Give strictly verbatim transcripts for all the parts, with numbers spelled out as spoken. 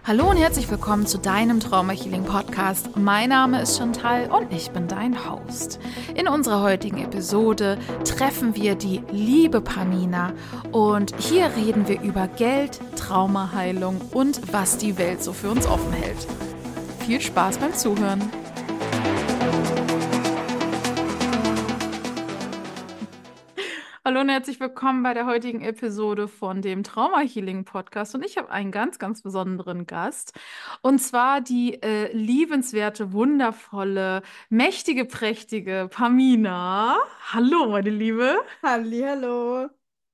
Hallo und herzlich willkommen zu deinem Trauma Healing Podcast. Mein Name ist Chantal und ich bin dein Host. In unserer heutigen Episode treffen wir die liebe Pamina und hier reden wir über Geld, Traumaheilung und was die Welt so für uns offen hält. Viel Spaß beim Zuhören. Hallo und herzlich willkommen bei der heutigen Episode von dem Trauma Healing Podcast. Und ich habe einen ganz, ganz besonderen Gast. Und zwar die äh, liebenswerte, wundervolle, mächtige, prächtige Pamina. Hallo, meine Liebe. Hallihallo.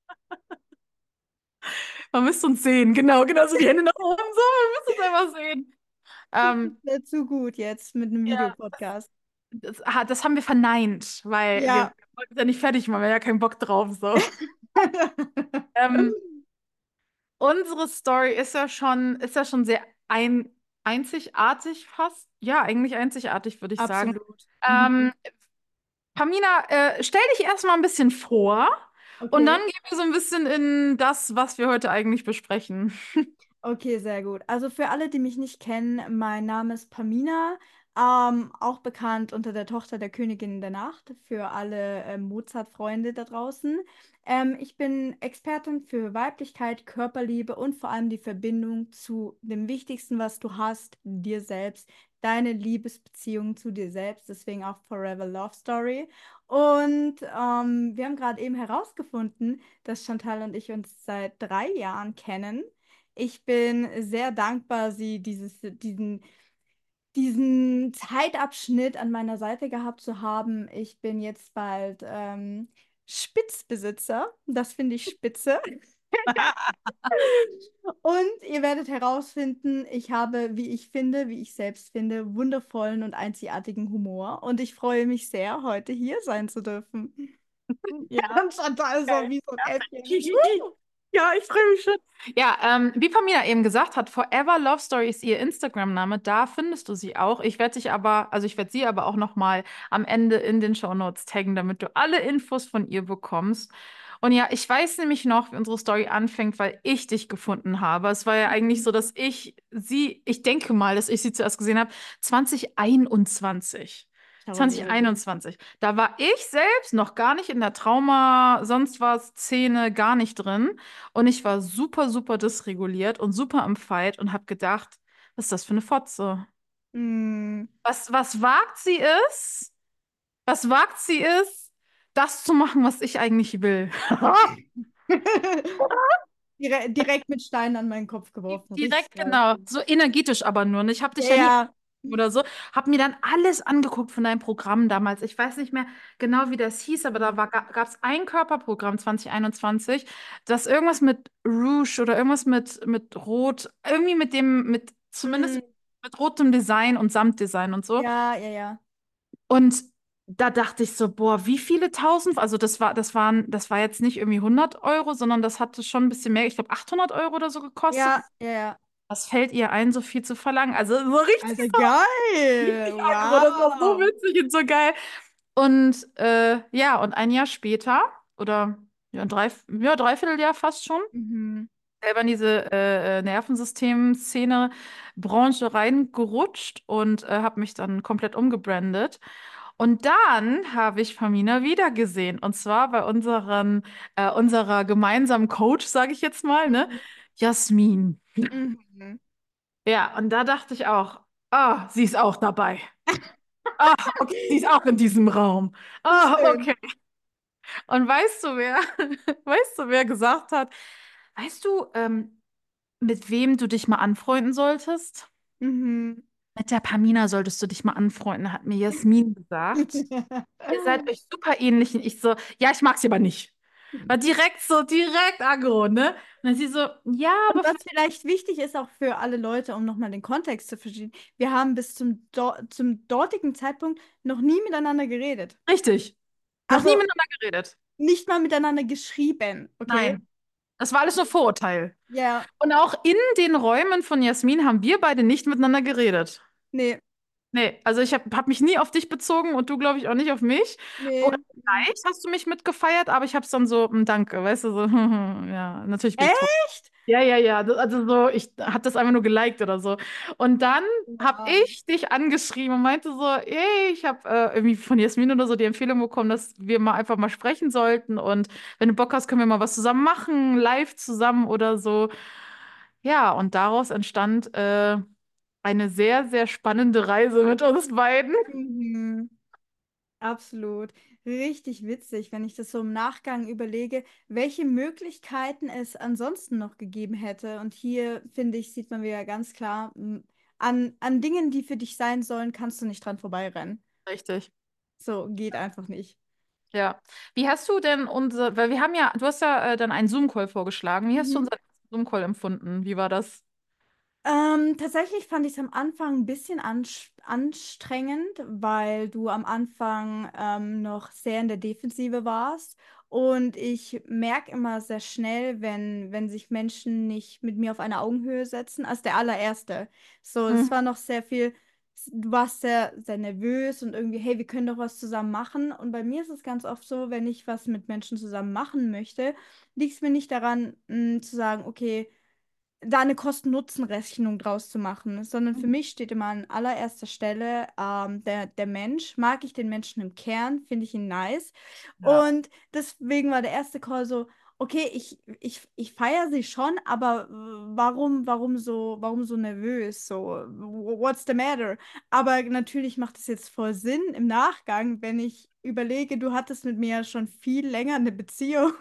Man müsste uns sehen. Genau, genau so die Hände nach oben. So, man müsste uns einfach sehen. Ähm, Wäre zu gut jetzt mit einem ja, Videopodcast. das, ah, das haben wir verneint, weil wir Ja. wollten es ja nicht fertig machen. Wir haben ja keinen Bock drauf. So. Ähm, Unsere Story ist ja schon, ist ja schon sehr ein, einzigartig fast. Ja, eigentlich einzigartig, würde ich sagen. Absolut. Mhm. Ähm, Pamina, äh, stell dich erstmal ein bisschen vor und dann Okay. gehen wir so ein bisschen in das, was wir heute eigentlich besprechen. Okay, sehr gut. Also für alle, die mich nicht kennen, mein Name ist Pamina, ähm, auch bekannt unter der Tochter der Königin der Nacht, für alle ähm, Mozart-Freunde da draußen. Ähm, ich bin Expertin für Weiblichkeit, Körperliebe und vor allem die Verbindung zu dem Wichtigsten, was du hast, dir selbst, deine Liebesbeziehung zu dir selbst, deswegen auch Forever Love Story. Und ähm, wir haben gerade eben herausgefunden, dass Chantal und ich uns seit drei Jahren kennen. Ich bin sehr dankbar, sie dieses, diesen, diesen Zeitabschnitt an meiner Seite gehabt zu haben. Ich bin jetzt bald ähm, Spitzbesitzer. Das finde ich spitze. Und ihr werdet herausfinden, ich habe, wie ich finde, wie ich selbst finde, wundervollen und einzigartigen Humor. Und ich freue mich sehr, heute hier sein zu dürfen. Ja, und Chantal so Geil. wie so ein Äffchen. Ja, ich freue mich schon. Ja, ähm, wie Pamina eben gesagt hat, Forever Love Story ist ihr Instagram-Name. Da findest du sie auch. Ich werde dich aber, also ich werde sie aber auch noch mal am Ende in den Shownotes taggen, damit du alle Infos von ihr bekommst. Und ja, ich weiß nämlich noch, wie unsere Story anfängt, weil ich dich gefunden habe. Es war ja eigentlich so, dass ich sie, ich denke mal, dass ich sie zuerst gesehen habe, zwanzig einundzwanzig. zwanzig Tausend. einundzwanzig. Da war ich selbst noch gar nicht in der Trauma, sonst was Szene gar nicht drin. Und ich war super, super dysreguliert und super am Fight und habe gedacht, was ist das für eine Fotze? Mm. Was, was wagt sie es? Was wagt sie es, das zu machen, was ich eigentlich will? Dire direkt mit Steinen an meinen Kopf geworfen. Richtig Direkt, geil. genau. So energetisch aber nur. Und ich habe dich Ja, ja nie ja. oder so, habe mir dann alles angeguckt von deinem Programm damals. Ich weiß nicht mehr genau, wie das hieß, aber da gab es ein Körperprogramm zwanzig einundzwanzig, das irgendwas mit Rouge oder irgendwas mit, mit Rot, irgendwie mit dem, mit zumindest Mm, mit rotem Design und Samtdesign und so. ja, ja, ja. Und da dachte ich so, boah, wie viele tausend? Also das war, das waren, das war jetzt nicht irgendwie hundert Euro, sondern das hatte schon ein bisschen mehr, ich glaube achthundert Euro oder so gekostet. Ja, ja, ja. Was fällt ihr ein, so viel zu verlangen? Also so richtig Also so, geil. richtig aggro, das war so Wow. witzig und so geil. Und äh, ja, und ein Jahr später, oder ja, drei, ja, Dreivierteljahr fast schon, Mhm. selber in diese äh, äh, Nervensystem-Szene, Branche reingerutscht und äh, habe mich dann komplett umgebrandet. Und dann habe ich Pamina wiedergesehen. Und zwar bei unseren, äh, unserer gemeinsamen Coach, sage ich jetzt mal, ne? Mhm. Jasmin. Mhm. Ja, und da dachte ich auch, ah, sie ist auch dabei. Ah, okay, sie ist auch in diesem Raum. Ah, Schön. okay. Und weißt du, wer, weißt du, wer gesagt hat, weißt du, ähm, mit wem du dich mal anfreunden solltest? Mhm. Mit der Pamina solltest du dich mal anfreunden, hat mir Jasmin gesagt. Ihr seid euch super ähnlich. Und ich so, ja, ich mag sie aber nicht. War direkt so, direkt aggro, ne? Und dann sie so, ja, Und aber was vielleicht vielleicht wichtig ist auch für alle Leute, um nochmal den Kontext zu verstehen, wir haben bis zum, do zum dortigen Zeitpunkt noch nie miteinander geredet. richtig. Noch nie Also miteinander geredet. nicht mal miteinander geschrieben, okay? Nein. Das war alles nur Vorurteil. Ja, Und auch in den Räumen von Jasmin haben wir beide nicht miteinander geredet. nee, Nee, also ich habe hab hab mich nie auf dich bezogen und du, glaube ich, auch nicht auf mich. Oder nee. vielleicht hast du mich mitgefeiert, aber ich habe es dann so, "Mm, danke, weißt du, so, ja, natürlich bin ich traurig. Echt? Ja, ja, ja. Das- Also so, ich hatte das einfach nur geliked oder so. Und dann habe Ja. ich dich angeschrieben und meinte so, ey, ich habe äh, irgendwie von Jasmin oder so die Empfehlung bekommen, dass wir mal einfach mal sprechen sollten. Und wenn du Bock hast, können wir mal was zusammen machen, live zusammen oder so. Ja, und daraus entstand äh, eine sehr, sehr spannende Reise mit uns beiden. Mhm. Absolut. Richtig witzig, wenn ich das so im Nachgang überlege, welche Möglichkeiten es ansonsten noch gegeben hätte. Und hier, finde ich, sieht man wieder ganz klar, m, an, an Dingen, die für dich sein sollen, kannst du nicht dran vorbeirennen. Richtig. So, geht einfach nicht. Ja. Wie hast du denn unser, weil wir haben ja, du hast ja äh, dann einen Zoom-Call vorgeschlagen. Wie hast du Mhm. unseren Zoom-Call empfunden? Wie war das? Ähm, tatsächlich fand ich es am Anfang ein bisschen ansch anstrengend, weil du am Anfang ähm, noch sehr in der Defensive warst. Und ich merke immer sehr schnell, wenn, wenn sich Menschen nicht mit mir auf eine Augenhöhe setzen, als der allererste. So, es Mhm. war noch sehr viel, du warst sehr, sehr nervös und irgendwie, hey, wir können doch was zusammen machen. Und bei mir ist es ganz oft so, wenn ich was mit Menschen zusammen machen möchte, liegt es mir nicht daran, mh, zu sagen, okay, da eine Kosten-Nutzen-Rechnung draus zu machen, sondern für mich steht immer an allererster Stelle ähm, der, der Mensch. Mag ich den Menschen im Kern, finde ich ihn nice. Ja. Und deswegen war der erste Call so, okay, ich, ich, ich feiere sie schon, aber äh, warum, warum so, warum so nervös? So, what's the matter? Aber natürlich macht es jetzt voll Sinn im Nachgang, wenn ich überlege, du hattest mit mir ja schon viel länger eine Beziehung,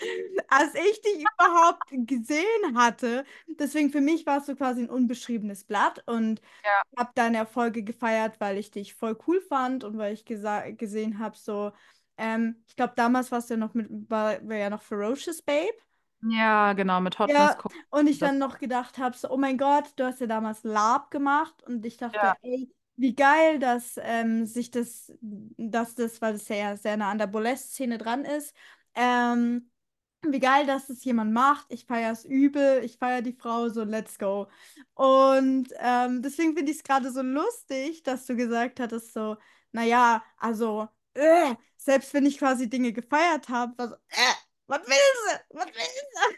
als ich dich überhaupt gesehen hatte. Deswegen für mich warst du quasi ein unbeschriebenes Blatt und Ja. habe deine Erfolge gefeiert, weil ich dich voll cool fand und weil ich gesa gesehen habe, so, ähm, ich glaube, damals warst du ja noch mit, war, war ja noch Ferocious Babe. Ja, genau, mit Hotness Ja, gucken. und ich Das, dann noch gedacht habe, so, oh mein Gott, du hast ja damals Lab gemacht und ich dachte, ja, ey, wie geil, dass ähm, sich das, dass das, weil es ja sehr nah an der Burlesque-Szene dran ist, ähm, wie geil, dass es jemand macht. Ich feiere es übel. Ich feiere die Frau, so let's go. Und ähm, deswegen finde ich es gerade so lustig, dass du gesagt hattest, so, naja, also, äh, selbst wenn ich quasi Dinge gefeiert habe, war so, äh, was will sie? Was will sie?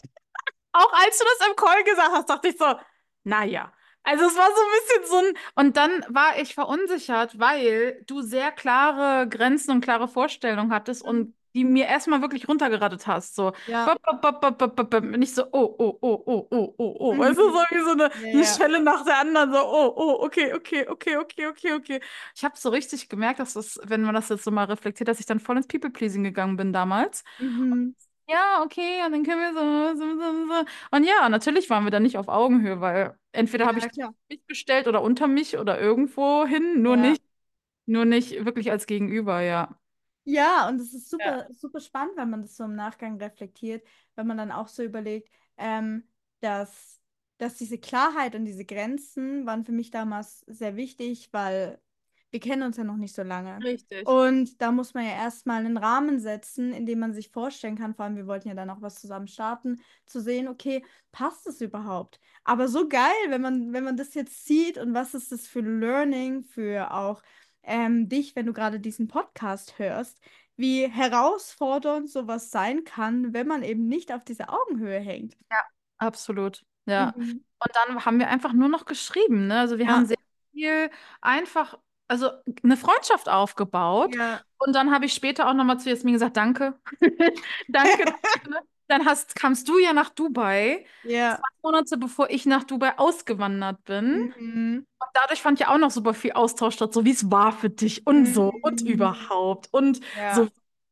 auch als du das im Call gesagt hast, dachte ich so, naja. Also es war so ein bisschen so ein, und dann war ich verunsichert, weil du sehr klare Grenzen und klare Vorstellungen hattest und die mir erstmal wirklich runtergeradelt hast. So, Ja. bop, bop, bop, bop, bop, bop, bop. Nicht so, oh, oh, oh, oh, oh, oh, oh. Weißt du, so Mhm. wie so eine, Ja, eine ja. Schelle nach der anderen. So, oh, oh, okay, okay, okay, okay, okay, okay. Ich habe so richtig gemerkt, dass das, wenn man das jetzt so mal reflektiert, dass ich dann voll ins People-Pleasing gegangen bin damals. Mhm. Ja, okay, und dann können wir so, so, so, so. Und ja, natürlich waren wir dann nicht auf Augenhöhe, weil entweder habe ich Ja, klar. mich gestellt oder unter mich oder irgendwo hin, nur Ja. nicht, nur nicht wirklich als Gegenüber, ja. Ja, und es ist Ja. super, super spannend, wenn man das so im Nachgang reflektiert, wenn man dann auch so überlegt, ähm, dass, dass diese Klarheit und diese Grenzen waren für mich damals sehr wichtig, weil wir kennen uns ja noch nicht so lange. Richtig. Und da muss man ja erstmal einen Rahmen setzen, in dem man sich vorstellen kann, vor allem wir wollten ja dann auch was zusammen starten, zu sehen, okay, passt es überhaupt? Aber so geil, wenn man, wenn man das jetzt sieht und was ist das für Learning für auch ähm, dich, wenn du gerade diesen Podcast hörst, wie herausfordernd sowas sein kann, wenn man eben nicht auf dieser Augenhöhe hängt. Ja, absolut. Ja. Mhm. Und dann haben wir einfach nur noch geschrieben, ne? Also wir haben Ja, sehr viel einfach, also eine Freundschaft aufgebaut. ja, Und dann habe ich später auch nochmal zu Jasmin gesagt, danke. Danke. Dafür. Dann hast, kamst du ja nach Dubai, ja. zwei Monate bevor ich nach Dubai ausgewandert bin. Mhm. Und dadurch fand ja auch noch super viel Austausch statt, so wie es war für dich und so und Mhm. überhaupt und so. Ja.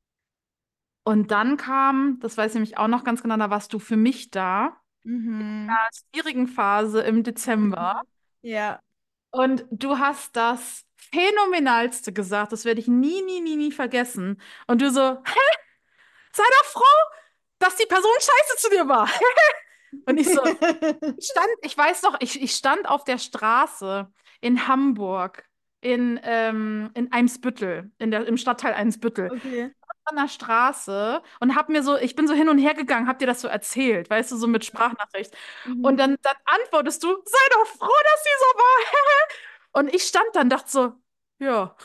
Und dann kam, das weiß ich nämlich auch noch ganz genau, da warst du für mich da, Mhm. schwierigen Phase im Dezember. Mhm. Ja. Und du hast das Phänomenalste gesagt, das werde ich nie, nie, nie, nie vergessen. Und du so, sei doch froh, dass die Person scheiße zu dir war. Und ich so, ich stand, ich weiß noch, ich, ich stand auf der Straße in Hamburg, in, ähm, in Eimsbüttel, in der, im Stadtteil Eimsbüttel. Okay. An der Straße und hab mir so, ich bin so hin und her gegangen, hab dir das so erzählt, weißt du, so mit Sprachnachricht. Und Mhm. dann, dann antwortest du, sei doch froh, dass sie so war. Und ich stand dann, dachte so, ja.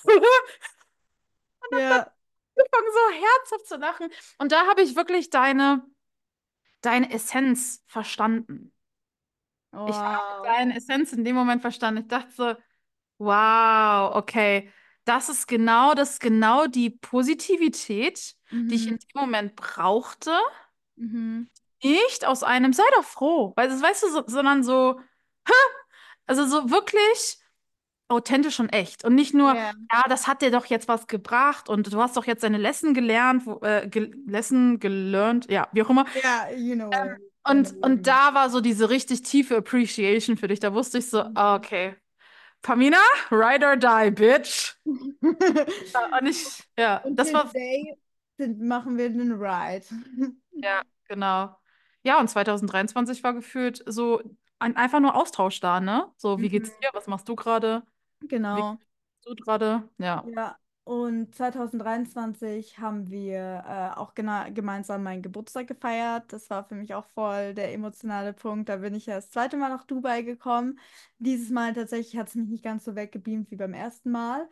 Ja. Angefangen so herzhaft zu lachen. Und da habe ich wirklich deine deine Essenz verstanden. Ich habe Wow. deine Essenz in dem Moment verstanden. Ich dachte so, wow, okay, das ist genau, das ist genau die Positivität, die ich in Mhm. dem Moment brauchte. Mhm. Nicht aus einem, sei doch froh, weil das weißt du, so, sondern so, also so wirklich authentisch und echt. Und nicht nur, Ja. ja, das hat dir doch jetzt was gebracht und du hast doch jetzt deine Lesson gelernt, wo, äh, ge Lesson gelernt, ja, wie auch immer. Ja, you know what I mean. I know Und, what you und mean. da war so diese richtig tiefe Appreciation für dich. Da wusste ich so, ah, Mhm. okay, Pamina, ride or die, bitch. Und ich, ja, Und das till war, today sind, machen wir den Ride. ja, genau. Ja, und zwanzig dreiundzwanzig war gefühlt so ein, einfach nur Austausch da, ne? So, wie geht's Mhm. dir? Was machst du gerade? Wie Genau. geht's du gerade? Ja. Ja, und zwanzig dreiundzwanzig haben wir äh, auch gena gemeinsam meinen Geburtstag gefeiert. Das war für mich auch voll der emotionale Punkt. Da bin ich ja das zweite Mal nach Dubai gekommen. Dieses Mal tatsächlich hat es mich nicht ganz so weggebeamt wie beim ersten Mal.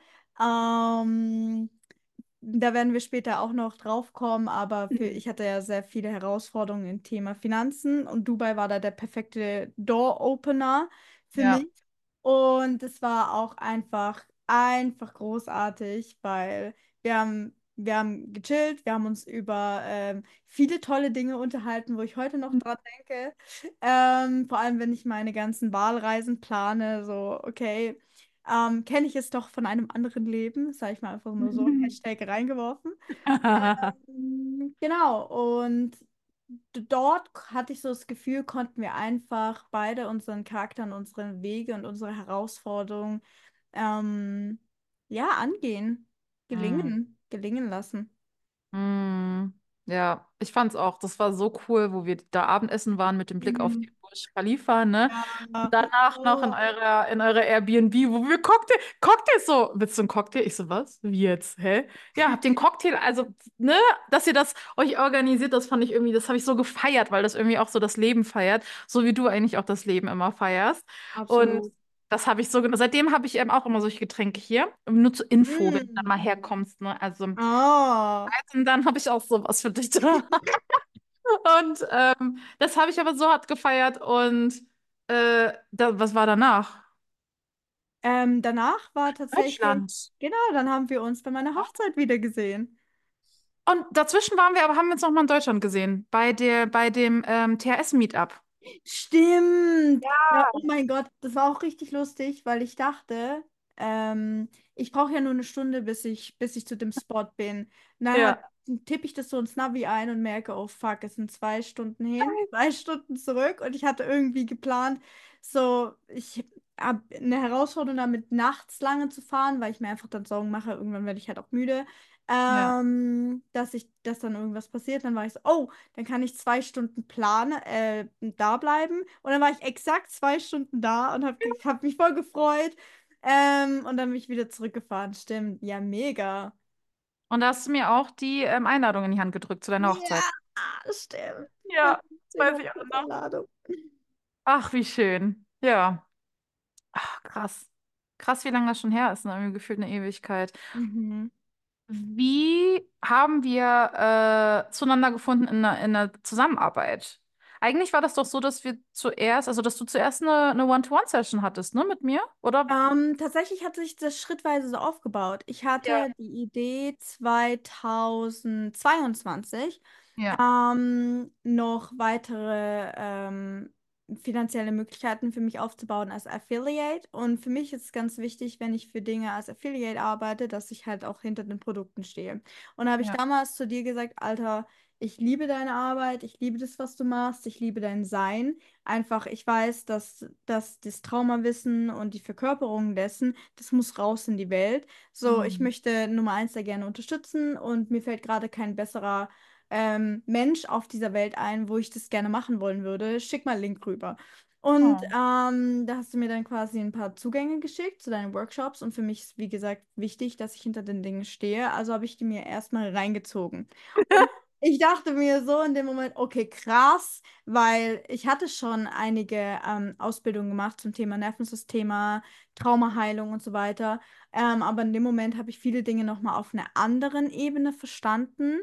Ähm, Da werden wir später auch noch drauf kommen, aber für, Mhm. ich hatte ja sehr viele Herausforderungen im Thema Finanzen und Dubai war da der perfekte Door-Opener für Ja. mich. Und es war auch einfach, einfach großartig, weil wir haben, wir haben gechillt, wir haben uns über ähm, viele tolle Dinge unterhalten, wo ich heute noch dran denke. Ähm, vor allem, wenn ich meine ganzen Wahlreisen plane, so, okay. Ähm, kenne ich es doch von einem anderen Leben, sage ich mal einfach nur so, Hashtag reingeworfen. Ähm, genau, und d- dort hatte ich so das Gefühl, konnten wir einfach beide unseren Charakteren, unsere Wege und unsere Herausforderungen ähm, ja, angehen, Mm. gelingen, gelingen lassen. Mm. Ja, ich fand's auch. Das war so cool, wo wir da Abendessen waren mit dem Blick auf Mhm. den Burj Khalifa, ne? Und Ja. danach noch in Oh. eurer, in eurer Airbnb, wo wir Cocktail, Cocktails so, willst du einen Cocktail? Ich so, was? Wie jetzt? Hä? Ja, habt den Cocktail, also, ne, dass ihr das euch organisiert, das fand ich irgendwie, das habe ich so gefeiert, weil das irgendwie auch so das Leben feiert, so wie du eigentlich auch das Leben immer feierst. Und Absolut. das habe ich so, gen- seitdem habe ich eben auch immer solche Getränke hier, nur zur Info, wenn du dann Mm. mal herkommst, ne? Also, Oh. und dann habe ich auch sowas für dich da. Und ähm, das habe ich aber so hart gefeiert. Und äh, da, was war danach? Ähm, danach war tatsächlich, Deutschland. genau, dann haben wir uns bei meiner Hochzeit wieder gesehen. Und dazwischen waren wir, aber haben wir uns noch mal in Deutschland gesehen, bei der, bei dem ähm, T H S-Meetup. Stimmt. Ja, Ja. oh mein Gott, das war auch richtig lustig, weil ich dachte, ähm, ich brauche ja nur eine Stunde, bis ich, bis ich zu dem Spot bin. Und dann hat, Ja. tippe ich das so ins Navi ein und merke, oh fuck, es sind zwei Stunden hin, zwei Stunden zurück. Und ich hatte irgendwie geplant, so, ich habe eine Herausforderung damit, nachts lange zu fahren, weil ich mir einfach dann Sorgen mache, irgendwann werde ich halt auch müde. Ja. Ähm, dass ich, dass dann irgendwas passiert. Dann war ich so, oh, dann kann ich zwei Stunden planen, äh, da bleiben. Und dann war ich exakt zwei Stunden da und habe hab mich voll gefreut. Ähm, und dann bin ich wieder zurückgefahren. Stimmt, ja, mega. Und da hast du mir auch die ähm, Einladung in die Hand gedrückt zu deiner Hochzeit. Ja, stimmt. Ja, das Die weiß ich auch noch. Hochzeitseinladung. Ach, wie schön. Ja. Ach, krass. Krass, wie lange das schon her ist, ne? Irgendwie gefühlt eine Ewigkeit. Mhm. Wie haben wir äh, zueinander gefunden in einer, in einer Zusammenarbeit? Eigentlich war das doch so, dass wir zuerst, also dass du zuerst eine, eine One-to-One-Session hattest, ne, mit mir, oder? Ähm, tatsächlich hat sich das schrittweise so aufgebaut. Ich Ja. hatte die Idee zweitausendzweiundzwanzig, Ja, ähm, noch weitere ähm, finanzielle Möglichkeiten für mich aufzubauen als Affiliate. Und für mich ist es ganz wichtig, wenn ich für Dinge als Affiliate arbeite, dass ich halt auch hinter den Produkten stehe. Und da habe ich ja. damals zu dir gesagt, Alter, ich liebe deine Arbeit, ich liebe das, was du machst, ich liebe dein Sein. Einfach, ich weiß, dass, dass das Traumawissen und die Verkörperung dessen, das muss raus in die Welt. So, ich Mhm. möchte Nummer eins da gerne unterstützen und mir fällt gerade kein besserer ähm, Mensch auf dieser Welt ein, wo ich das gerne machen wollen würde. Schick mal einen Link rüber. Und Oh. ähm, da hast du mir dann quasi ein paar Zugänge geschickt zu deinen Workshops und für mich ist, wie gesagt, wichtig, dass ich hinter den Dingen stehe. Also habe ich die mir erstmal reingezogen. Und ich dachte mir so in dem Moment, okay, krass, weil ich hatte schon einige ähm, Ausbildungen gemacht zum Thema Nervensystem, Traumaheilung und so weiter. Ähm, aber in dem Moment habe ich viele Dinge nochmal auf einer anderen Ebene verstanden.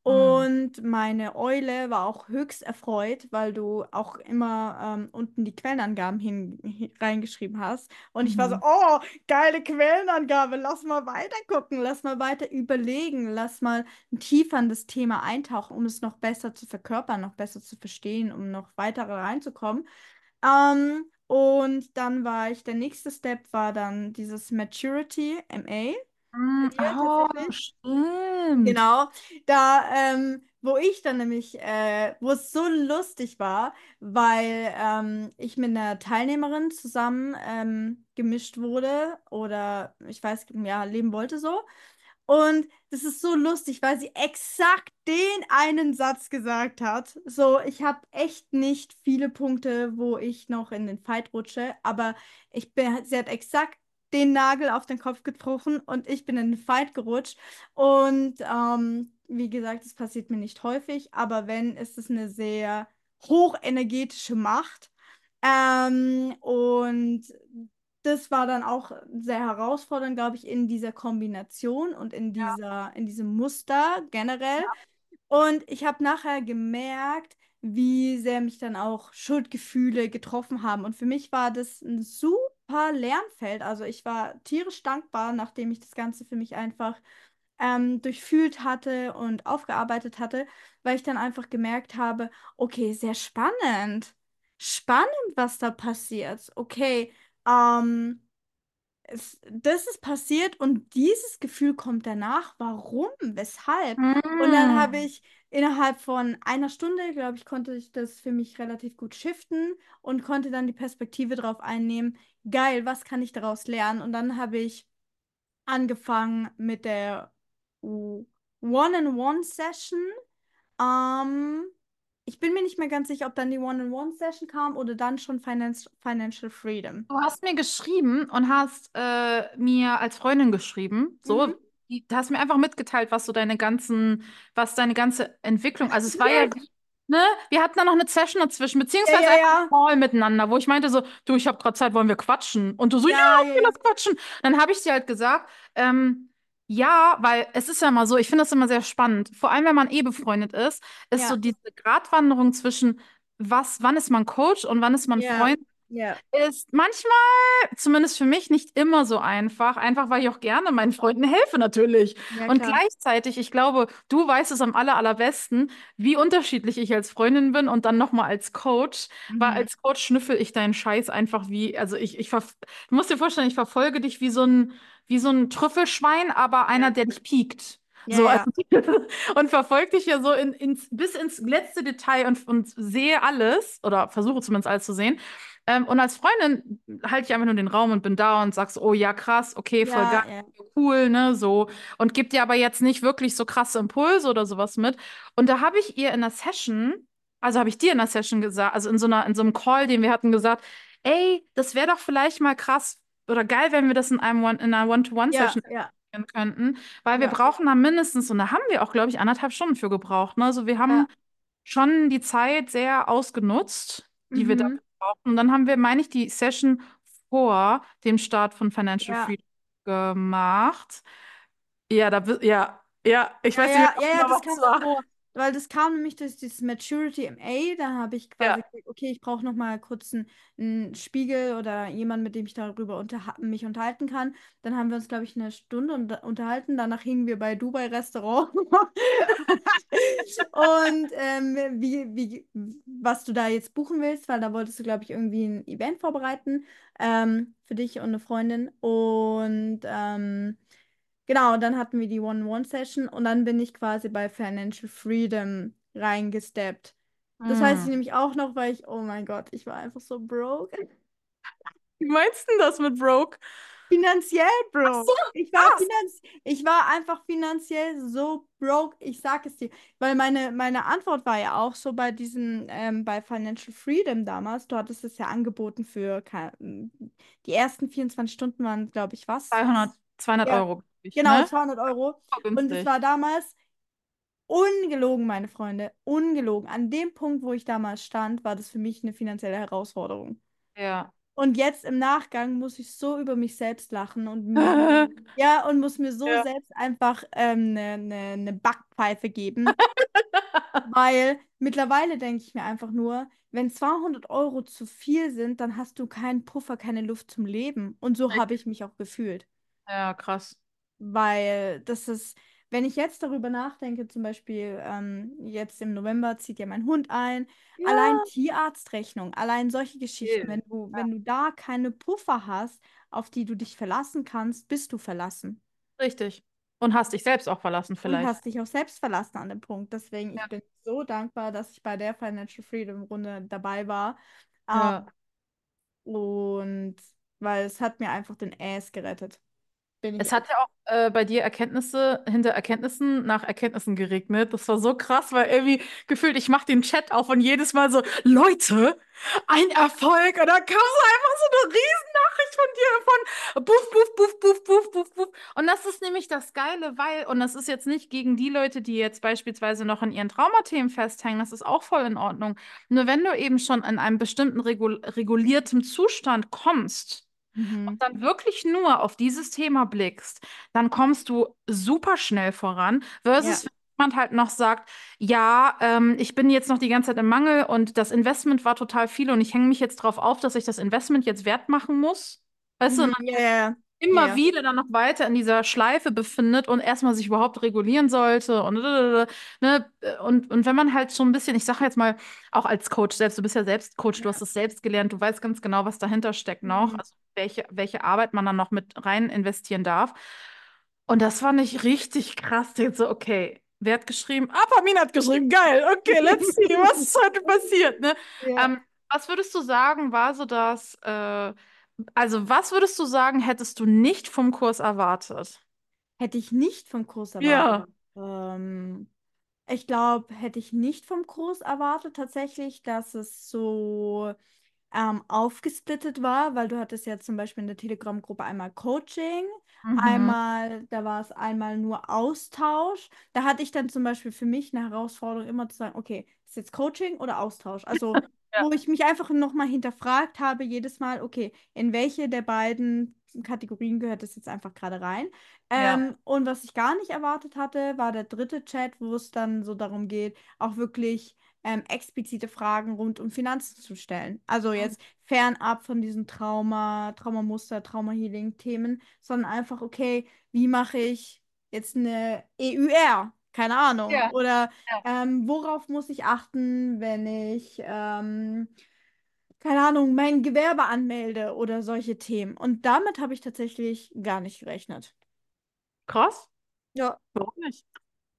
Hm. Und meine Eule war auch höchst erfreut, weil du auch immer ähm, unten die Quellenangaben hin, hi- reingeschrieben hast. Und ich war so, Mhm. oh, geile Quellenangabe, lass mal weiter gucken, lass mal weiter überlegen, lass mal tiefer in das Thema eintauchen, um es noch besser zu verkörpern, noch besser zu verstehen, um noch weiter reinzukommen. Ähm, und dann war ich, der nächste Step war dann dieses Maturity M A bei Hm. dir Oh, tatsächlich. stimmt. Genau, da, ähm, wo ich dann nämlich, äh, wo es so lustig war, weil ähm, ich mit einer Teilnehmerin zusammen ähm, gemischt wurde oder ich weiß, ja, leben wollte so. Und das ist so lustig, weil sie exakt den einen Satz gesagt hat. So, ich habe echt nicht viele Punkte, wo ich noch in den Fight rutsche, aber ich bin, sie hat exakt den Nagel auf den Kopf getroffen und ich bin in den Fight gerutscht. Und ähm, wie gesagt, es passiert mir nicht häufig, aber wenn, ist es eine sehr hochenergetische Macht. Ähm, und das war dann auch sehr herausfordernd, glaube ich, in dieser Kombination und in dieser, in diesem Muster generell. Und ich habe nachher gemerkt, wie sehr mich dann auch Schuldgefühle getroffen haben. Und für mich war das ein super Lernfeld. Also ich war tierisch dankbar, nachdem ich das Ganze für mich einfach ähm, durchfühlt hatte und aufgearbeitet hatte, weil ich dann einfach gemerkt habe, okay, sehr spannend. Spannend, was da passiert. Okay, ähm, es, das ist passiert und dieses Gefühl kommt danach. Warum? Weshalb? Und dann habe Hm. ich innerhalb von einer Stunde, glaube ich, konnte ich das für mich relativ gut shiften und konnte dann die Perspektive darauf einnehmen. Geil, was kann ich daraus lernen? Und dann habe ich angefangen mit der One-on-One-Session. Ähm, ich bin mir nicht mehr ganz sicher, ob dann die One-on-One-Session kam oder dann schon Finance Financial Freedom. Du hast mir geschrieben und hast äh, mir als Freundin geschrieben. So, Mhm. die, du hast mir einfach mitgeteilt, was so deine ganzen, was deine ganze Entwicklung. Also es war ja wie, ne, wir hatten da noch eine Session dazwischen, Ja, beziehungsweise ja, einfach ein ja. Call miteinander, wo ich meinte so, du, ich habe gerade Zeit, wollen wir quatschen? Und du so, ja, Ja, ja, wir ja. lass quatschen. Dann habe ich dir halt gesagt, ähm, ja, weil es ist ja immer so, ich finde das immer sehr spannend. Vor allem, wenn man eh befreundet ist, ist so Ja, diese Gratwanderung zwischen was, wann ist man Coach und wann ist man ja, Freund, ja, ist manchmal, zumindest für mich, nicht immer so einfach. Einfach, weil ich auch gerne meinen Freunden helfe, natürlich. ja, Und klar. gleichzeitig, ich glaube, du weißt es am aller, allerbesten, wie unterschiedlich ich als Freundin bin und dann nochmal als Coach. Weil Mhm. als Coach schnüffel ich deinen Scheiß einfach wie, also ich, ich, verf- du musst dir vorstellen, ich verfolge dich wie so ein, wie so ein Trüffelschwein, aber einer, Ja, der dich piekt. ja, So, ja, also, und verfolge dich ja so in, ins, bis ins letzte Detail und, und sehe alles oder versuche zumindest alles zu sehen. Ähm, und als Freundin halte ich einfach nur den Raum und bin da und sag so, oh ja, krass, okay, voll geil, ja, ja, cool, ne, so. Und gebe dir aber jetzt nicht wirklich so krasse Impulse oder sowas mit. Und da habe ich ihr in der Session, also habe ich dir in der Session gesagt, also in so einer, in so einem Call, den wir hatten, gesagt, ey, das wäre doch vielleicht mal krass oder geil, wenn wir das in einem One, in einer ja, One-to-One-Session ja, könnten, weil wir ja, brauchen da mindestens, und da haben wir auch, glaube ich, anderthalb Stunden für gebraucht. Ne? Also wir ja. haben schon die Zeit sehr ausgenutzt, die wir Mhm. dafür brauchen. Und dann haben wir, meine ich, die Session vor dem Start von Financial Ja. Freedom gemacht. Ja, da, bi- ja, ja, ich Ja, weiß nicht ja, mehr ja, ja, genau, das was kam es war. vor. Weil das kam nämlich durch dieses Maturity M A. Da habe ich Ja. quasi gesagt, okay, ich brauche noch mal kurz einen, einen Spiegel oder jemanden, mit dem ich darüber unterha mich unterhalten kann. Dann haben wir uns, glaube ich, eine Stunde unter unterhalten. Danach hingen wir bei Dubai Restaurant. Und ähm, wie, wie, was du da jetzt buchen willst, weil da wolltest du, glaube ich, irgendwie ein Event vorbereiten ähm, für dich und eine Freundin. Und ähm, genau, dann hatten wir die One-on-One-Session und dann bin ich quasi bei Financial Freedom reingesteppt. Das weiß ich Hm. nämlich auch noch, weil ich, oh mein Gott, ich war einfach so broke. Wie meinst du denn das mit Broke? Finanziell Ach so, broke. Ich war krass. finanz ich war einfach finanziell so broke, ich sag es dir. Weil meine, meine Antwort war ja auch so bei diesem, ähm, bei Financial Freedom damals, du hattest es ja angeboten für, ke- die ersten vierundzwanzig Stunden waren, glaube ich, was? zweihundert, zweihundert Ja, Euro, glaub ich, genau, ne? zweihundert Euro. Voll Und es günstig. war damals ungelogen, meine Freunde, ungelogen. An dem Punkt, wo ich damals stand, war das für mich eine finanzielle Herausforderung. Ja. Und jetzt im Nachgang muss ich so über mich selbst lachen und mir, ja, und muss mir so Ja. selbst einfach ähm, eine ne, ne Backpfeife geben, weil mittlerweile denke ich mir einfach nur, wenn zweihundert Euro zu viel sind, dann hast du keinen Puffer, keine Luft zum Leben. Und so habe ich mich auch gefühlt. Ja, krass. Weil das ist, wenn ich jetzt darüber nachdenke, zum Beispiel ähm, jetzt im November zieht ja mein Hund ein, allein Ja. Tierarztrechnung, allein solche Geschichten, Viel. wenn du, Ja, wenn du da keine Puffer hast, auf die du dich verlassen kannst, bist du verlassen. richtig. Und hast dich selbst auch verlassen Und vielleicht. hast dich auch selbst verlassen an dem Punkt. Deswegen, ich Ja. bin so dankbar, dass ich bei der Financial Freedom Runde dabei war. Ähm, Ja. und weil es hat mir einfach den Ass gerettet. Bin ich Es hat ehrlich. ja auch äh, bei dir Erkenntnisse hinter Erkenntnissen nach Erkenntnissen geregnet. Das war so krass, weil irgendwie gefühlt, ich mache den Chat auf und jedes Mal so, Leute, ein Erfolg. Und dann kam so einfach so eine Riesennachricht von dir von Buff, Buff, Buff, Buff, Buff, Buff, Buff. Und das ist nämlich das Geile, weil, und das ist jetzt nicht gegen die Leute, die jetzt beispielsweise noch in ihren Traumathemen festhängen, das ist auch voll in Ordnung. Nur wenn du eben schon in einem bestimmten regul regulierten Zustand kommst, Mhm. dann wirklich nur auf dieses Thema blickst, dann kommst du super schnell voran, Ja. versus wenn jemand halt noch sagt, ja, ähm, ich bin jetzt noch die ganze Zeit im Mangel und das Investment war total viel und ich hänge mich jetzt drauf auf, dass ich das Investment jetzt wert machen muss. Weißt du, Mhm. Ja, ja, ja. immer Ja. wieder dann noch weiter in dieser Schleife befindet und erstmal sich überhaupt regulieren sollte und ne, und, und wenn man halt schon ein bisschen, ich sage jetzt mal, auch als Coach selbst, du bist ja selbst Coach, du hast Ja. es selbst gelernt, du weißt ganz genau, was dahinter steckt noch, Mhm. also welche, welche Arbeit man dann noch mit rein investieren darf. Und das fand ich richtig krass. Ich dachte so, okay, wer hat geschrieben? Ah, Pamin hat geschrieben, geil, okay, let's see, was ist heute passiert, ne? Ja. Ähm, was würdest du sagen, war so das, äh, also, was würdest du sagen, hättest du nicht vom Kurs erwartet? Hätte ich nicht vom Kurs erwartet. Ja. Ähm, ich glaube, hätte ich nicht vom Kurs erwartet tatsächlich, dass es so ähm, aufgesplittet war, weil du hattest ja zum Beispiel in der Telegram-Gruppe einmal Coaching, Mhm. einmal, da war es einmal nur Austausch. Da hatte ich dann zum Beispiel für mich eine Herausforderung, immer zu sagen, okay, ist jetzt Coaching oder Austausch? Also, Ja. wo ich mich einfach nochmal hinterfragt habe, jedes Mal, okay, in welche der beiden Kategorien gehört das jetzt einfach gerade rein? Ja. Ähm, und was ich gar nicht erwartet hatte, war der dritte Chat, wo es dann so darum geht, auch wirklich ähm, explizite Fragen rund um Finanzen zu stellen. Also jetzt fernab von diesen Trauma, Traumamuster, Trauma-Healing-Themen, sondern einfach, okay, wie mache ich jetzt eine E Ü R? Keine Ahnung. Ja. Oder Ja. ähm, worauf muss ich achten, wenn ich, ähm, keine Ahnung, mein Gewerbe anmelde oder solche Themen. Und damit habe ich tatsächlich gar nicht gerechnet. Krass. Ja. Warum nicht?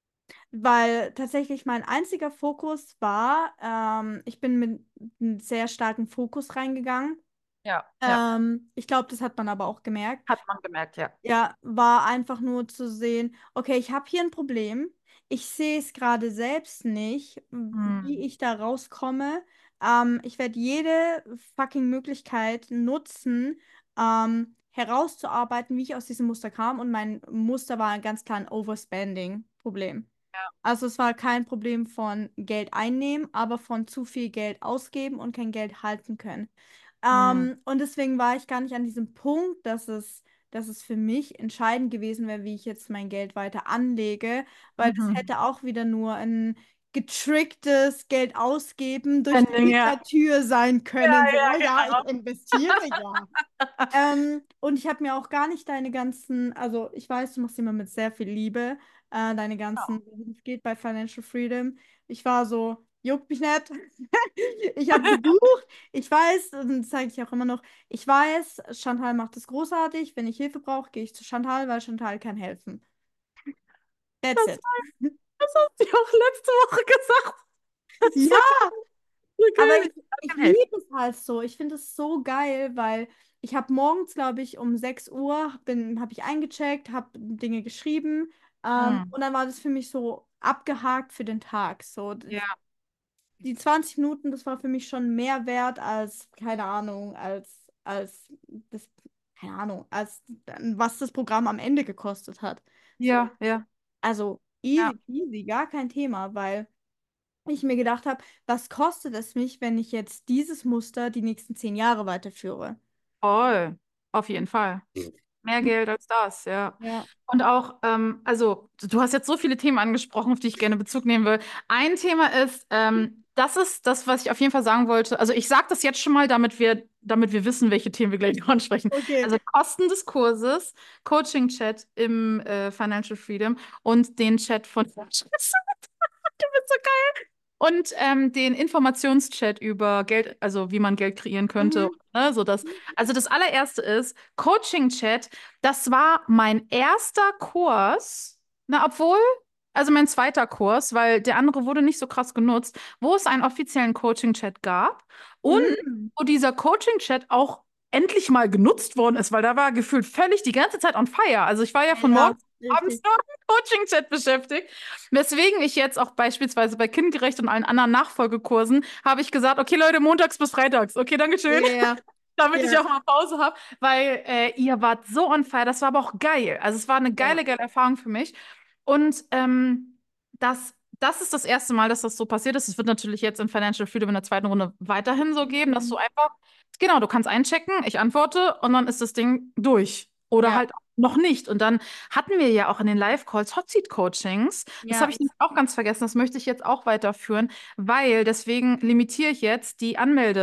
Weil tatsächlich mein einziger Fokus war, ähm, ich bin mit einem sehr starken Fokus reingegangen. Ja. Ja. Ähm, ich glaube, das hat man aber auch gemerkt. Hat man gemerkt, ja. Ja, war einfach nur zu sehen, okay, ich habe hier ein Problem. Ich sehe es gerade selbst nicht, wie Hm. ich da rauskomme. Ähm, ich werde jede fucking Möglichkeit nutzen, ähm, herauszuarbeiten, wie ich aus diesem Muster kam. Und mein Muster war ganz klar ein Overspending-Problem. Ja. Also es war kein Problem von Geld einnehmen, aber von zu viel Geld ausgeben und kein Geld halten können. Hm. Ähm, und deswegen war ich gar nicht an diesem Punkt, dass es, dass es für mich entscheidend gewesen wäre, wie ich jetzt mein Geld weiter anlege, weil das Mhm. hätte auch wieder nur ein getricktes Geld ausgeben durch die Ending, ja. Hintertür sein Ja, können. So, ja, ja, ja, ich genau. investiere ja. Ähm, und ich habe mir auch gar nicht deine ganzen, also ich weiß, du machst immer mit sehr viel Liebe, äh, deine ganzen, worum es geht bei Financial Freedom. Ich war so, juckt mich nicht. Ich habe gebucht. Ich weiß, und das sage ich auch immer noch, ich weiß, Chantal macht es großartig. Wenn ich Hilfe brauche, gehe ich zu Chantal, weil Chantal kann helfen. That's Das, it. das hast du auch letzte Woche gesagt. Das ist Ja, so so aber geil. ich, Ich ich kann helfen. liebe es halt so. Ich finde es so geil, weil ich habe morgens, glaube ich, um sechs Uhr bin, habe ich eingecheckt, habe Dinge geschrieben, ähm, Hm. und dann war das für mich so abgehakt für den Tag. So, das- Ja. die zwanzig Minuten, das war für mich schon mehr wert als, keine Ahnung, als, als das, keine Ahnung, als was das Programm am Ende gekostet hat. So, Ja, ja, also ja. easy, easy, gar kein Thema, weil ich mir gedacht habe, was kostet es mich, wenn ich jetzt dieses Muster die nächsten zehn Jahre weiterführe? Voll. Auf jeden Fall. Mehr Geld als das, ja. Ja. Und auch, ähm, also du hast jetzt so viele Themen angesprochen, auf die ich gerne Bezug nehmen will. Ein Thema ist, ähm, das ist das, was ich auf jeden Fall sagen wollte. Also ich sage das jetzt schon mal, damit wir, damit wir wissen, welche Themen wir gleich noch ansprechen. Okay. Also Kosten des Kurses, Coaching-Chat im äh, Financial Freedom und den Chat von Du bist so geil. Und ähm, den Informationschat über Geld, also wie man Geld kreieren könnte. Mhm. Ne, so das, also das allererste ist Coaching-Chat. Das war mein erster Kurs, na, obwohl, also mein zweiter Kurs, weil der andere wurde nicht so krass genutzt, wo es einen offiziellen Coaching-Chat gab und Mhm. wo dieser Coaching-Chat auch endlich mal genutzt worden ist, weil da war gefühlt völlig die ganze Zeit on fire. Also ich war ja von Ja, morgens bis abends richtig. nur im Coaching-Chat beschäftigt. Weswegen ich jetzt auch beispielsweise bei Kindgerecht und allen anderen Nachfolgekursen habe ich gesagt, okay Leute, montags bis freitags. Okay, Dankeschön. Ja, Damit ich ja, auch mal Pause habe, weil äh, ihr wart so on fire. Das war aber auch geil. Also es war eine ja. geile, geile Erfahrung für mich. Und ähm, das, das ist das erste Mal, dass das so passiert ist. Es wird natürlich jetzt in Financial Freedom in der zweiten Runde weiterhin so geben, dass du Mhm. einfach, genau, du kannst einchecken, ich antworte und dann ist das Ding durch. Oder Ja, halt noch nicht. Und dann hatten wir ja auch in den Live-Calls Hot Seat-Coachings. Das habe ja. ich nämlich auch ganz vergessen. Das möchte ich jetzt auch weiterführen, weil deswegen limitiere ich jetzt die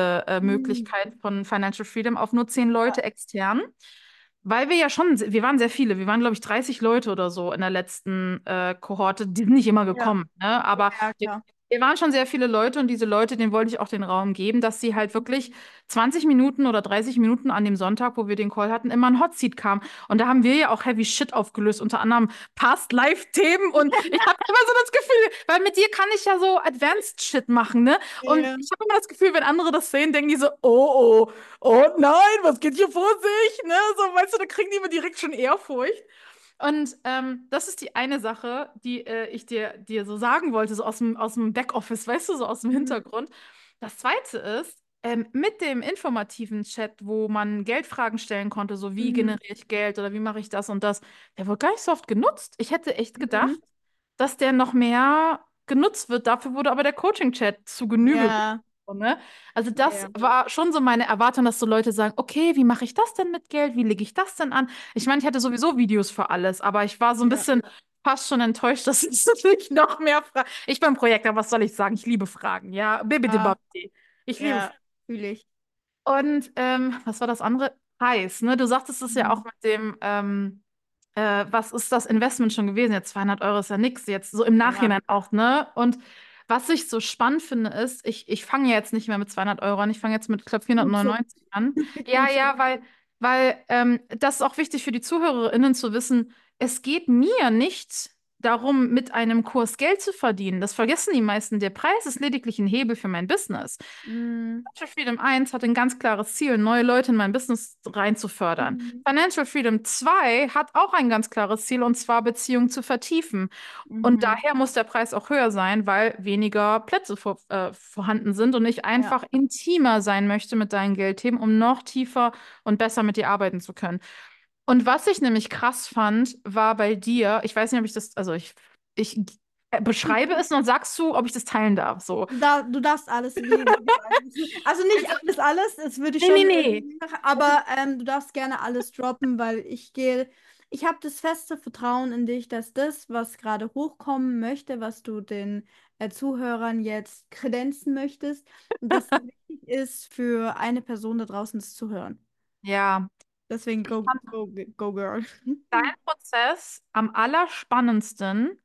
Mhm. Anmeldemöglichkeit von Financial Freedom auf nur zehn Ja. Leute extern. Weil wir ja schon, wir waren sehr viele, wir waren, glaube ich, dreißig Leute oder so in der letzten äh, Kohorte, die sind nicht immer Ja, gekommen, ne? Aber ja, wir, klar. wir waren schon sehr viele Leute und diese Leute, denen wollte ich auch den Raum geben, dass sie halt wirklich zwanzig Minuten oder dreißig Minuten an dem Sonntag, wo wir den Call hatten, immer ein Hot Seat kam. Und da haben wir ja auch Heavy Shit aufgelöst, unter anderem Past-Life-Themen und ich habe immer so das Gefühl, weil mit dir kann ich ja so Advanced Shit machen, ne? Und Ja. ich habe immer das Gefühl, wenn andere das sehen, denken die so, oh, oh, oh nein, was geht hier vor sich? Ne? So, weißt du, da kriegen die immer direkt schon Ehrfurcht. Und ähm, das ist die eine Sache, die äh, ich dir, dir so sagen wollte, so aus dem, aus dem Backoffice, weißt du, so aus dem Mhm. Hintergrund. Das zweite ist, ähm, mit dem informativen Chat, wo man Geldfragen stellen konnte, so wie Mhm. generiere ich Geld oder wie mache ich das und das, der wurde gar nicht so oft genutzt. Ich hätte echt Mhm. gedacht, dass der noch mehr genutzt wird. Dafür wurde aber der Coaching-Chat zu Genüge genutzt. Ja, Ne? Also das ja. war schon so meine Erwartung, dass so Leute sagen, okay, wie mache ich das denn mit Geld? Wie lege ich das denn an? Ich meine, ich hatte sowieso Videos für alles, aber ich war so ein Ja. bisschen fast schon enttäuscht, dass es nicht noch mehr Fragen. Ich bin Projektor, was soll ich sagen? Ich liebe Fragen, ja. Bibi Ja, Ich liebe ja, Fragen. fühle ich. Und ähm, was war das andere? Preis, ne? Du sagtest es ja auch Mhm. mit dem, ähm, äh, was ist das Investment schon gewesen? Jetzt zweihundert Euro ist ja nix, jetzt so im Ja, Nachhinein auch, ne? Und was ich so spannend finde, ist, ich, ich fange ja jetzt nicht mehr mit zweihundert Euro an, ich fange jetzt mit, ich glaube, gut so. vierhundertneunundneunzig an. Ja, Gut so. ja, weil, weil ähm, das ist auch wichtig für die ZuhörerInnen zu wissen, es geht mir nicht darum, mit einem Kurs Geld zu verdienen. Das vergessen die meisten. Der Preis ist lediglich ein Hebel für mein Business. Mhm. Financial Freedom eins hat ein ganz klares Ziel, neue Leute in mein Business reinzufördern. Mhm. Financial Freedom zwei hat auch ein ganz klares Ziel, und zwar Beziehungen zu vertiefen. Und Mhm. daher muss der Preis auch höher sein, weil weniger Plätze vor, äh, vorhanden sind und ich Ja. einfach intimer sein möchte mit deinen Geldthemen, um noch tiefer und besser mit dir arbeiten zu können. Und was ich nämlich krass fand, war bei dir, ich weiß nicht, ob ich das, also ich, ich äh, beschreibe es und dann sagst du, ob ich das teilen darf. So. Du, dar du darfst alles, wie, wie gesagt. Also nicht Also, alles, alles, das würde ich nee, nee, schon, äh, nee. aber ähm, du darfst gerne alles droppen, weil ich gehe, ich habe das feste Vertrauen in dich, dass das, was gerade hochkommen möchte, was du den äh, Zuhörern jetzt kredenzen möchtest, dass es wichtig ist für eine Person da draußen, das zu hören. Ja, Deswegen ich go, fand go, go, girl. deinen Prozess am allerspannendsten,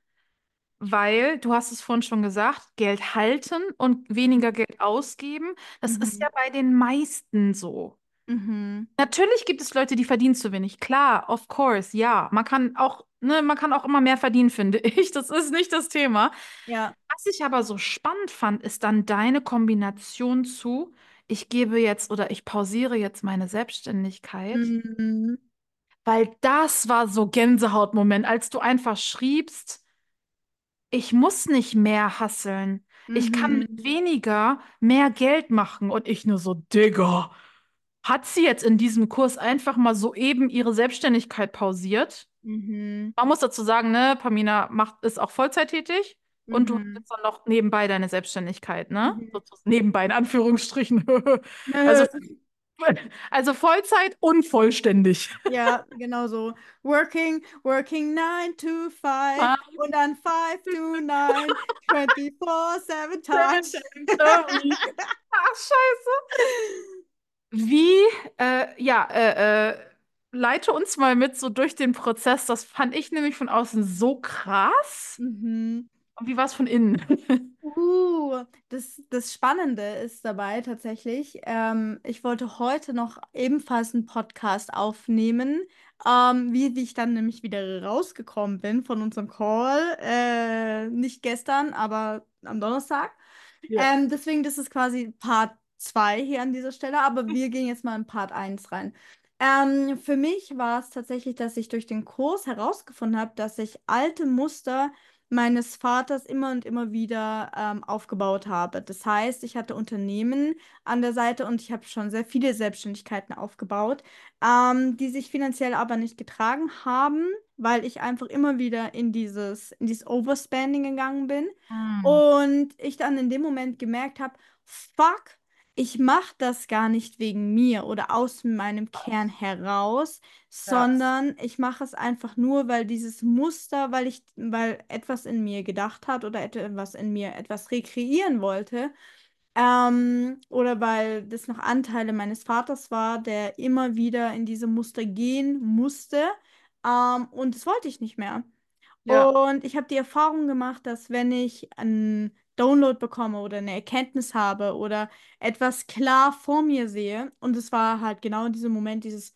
weil du hast es vorhin schon gesagt, Geld halten und weniger Geld ausgeben. Das ist ja Mhm. bei den meisten so. Mhm. Natürlich gibt es Leute, die verdienen zu wenig. Klar, of course, ja. Man kann auch, ne, man kann auch immer mehr verdienen, finde ich. Das ist nicht das Thema. Ja. Was ich aber so spannend fand, ist dann deine Kombination zu, ich gebe jetzt oder ich pausiere jetzt meine Selbstständigkeit, Mhm. weil das war so Gänsehautmoment, als du einfach schriebst, ich muss nicht mehr hasseln. Ich kann Mhm. mit weniger mehr Geld machen. Und ich nur so, Digga, hat sie jetzt in diesem Kurs einfach mal soeben ihre Selbstständigkeit pausiert? Mhm. Man muss dazu sagen, ne, Pamina macht, ist auch Vollzeit tätig und du hast Mhm. jetzt dann noch nebenbei deine Selbstständigkeit, ne? Mhm. Sozusagen nebenbei in Anführungsstrichen. Also Also Vollzeit und vollständig. Ja, genau so. Working, working nine to five Ah, und dann five to nine, twenty-four seven seven times. times a week. Ach, scheiße. Wie, äh, ja, äh, äh, leite uns mal mit so durch den Prozess. Das fand ich nämlich von außen so krass. Mhm. Und wie war es von innen? Uh, das, das Spannende ist dabei tatsächlich, ähm, ich wollte heute noch ebenfalls einen Podcast aufnehmen, ähm, wie, wie ich dann nämlich wieder rausgekommen bin von unserem Call. Äh, nicht gestern, aber am Donnerstag. Ja. Ähm, deswegen, das ist quasi Part zwei hier an dieser Stelle, aber wir gehen jetzt mal in Part eins rein. Ähm, für mich war es tatsächlich, dass ich durch den Kurs herausgefunden habe, dass ich alte Muster meines Vaters immer und immer wieder ähm, aufgebaut habe. Das heißt, ich hatte Unternehmen an der Seite und ich habe schon sehr viele Selbstständigkeiten aufgebaut, ähm, die sich finanziell aber nicht getragen haben, weil ich einfach immer wieder in dieses, in dieses Overspending gegangen bin. Hm, Und ich dann in dem Moment gemerkt habe, fuck, ich mache das gar nicht wegen mir oder aus meinem Kern heraus, krass. sondern ich mache es einfach nur, weil dieses Muster, weil ich, weil etwas in mir gedacht hat oder etwas in mir etwas rekreieren wollte, ähm, oder weil das noch Anteile meines Vaters war, der immer wieder in diese Muster gehen musste, ähm, und das wollte ich nicht mehr. Ja. Und ich habe die Erfahrung gemacht, dass wenn ich einen Download bekomme oder eine Erkenntnis habe oder etwas klar vor mir sehe, und es war halt genau in diesem Moment dieses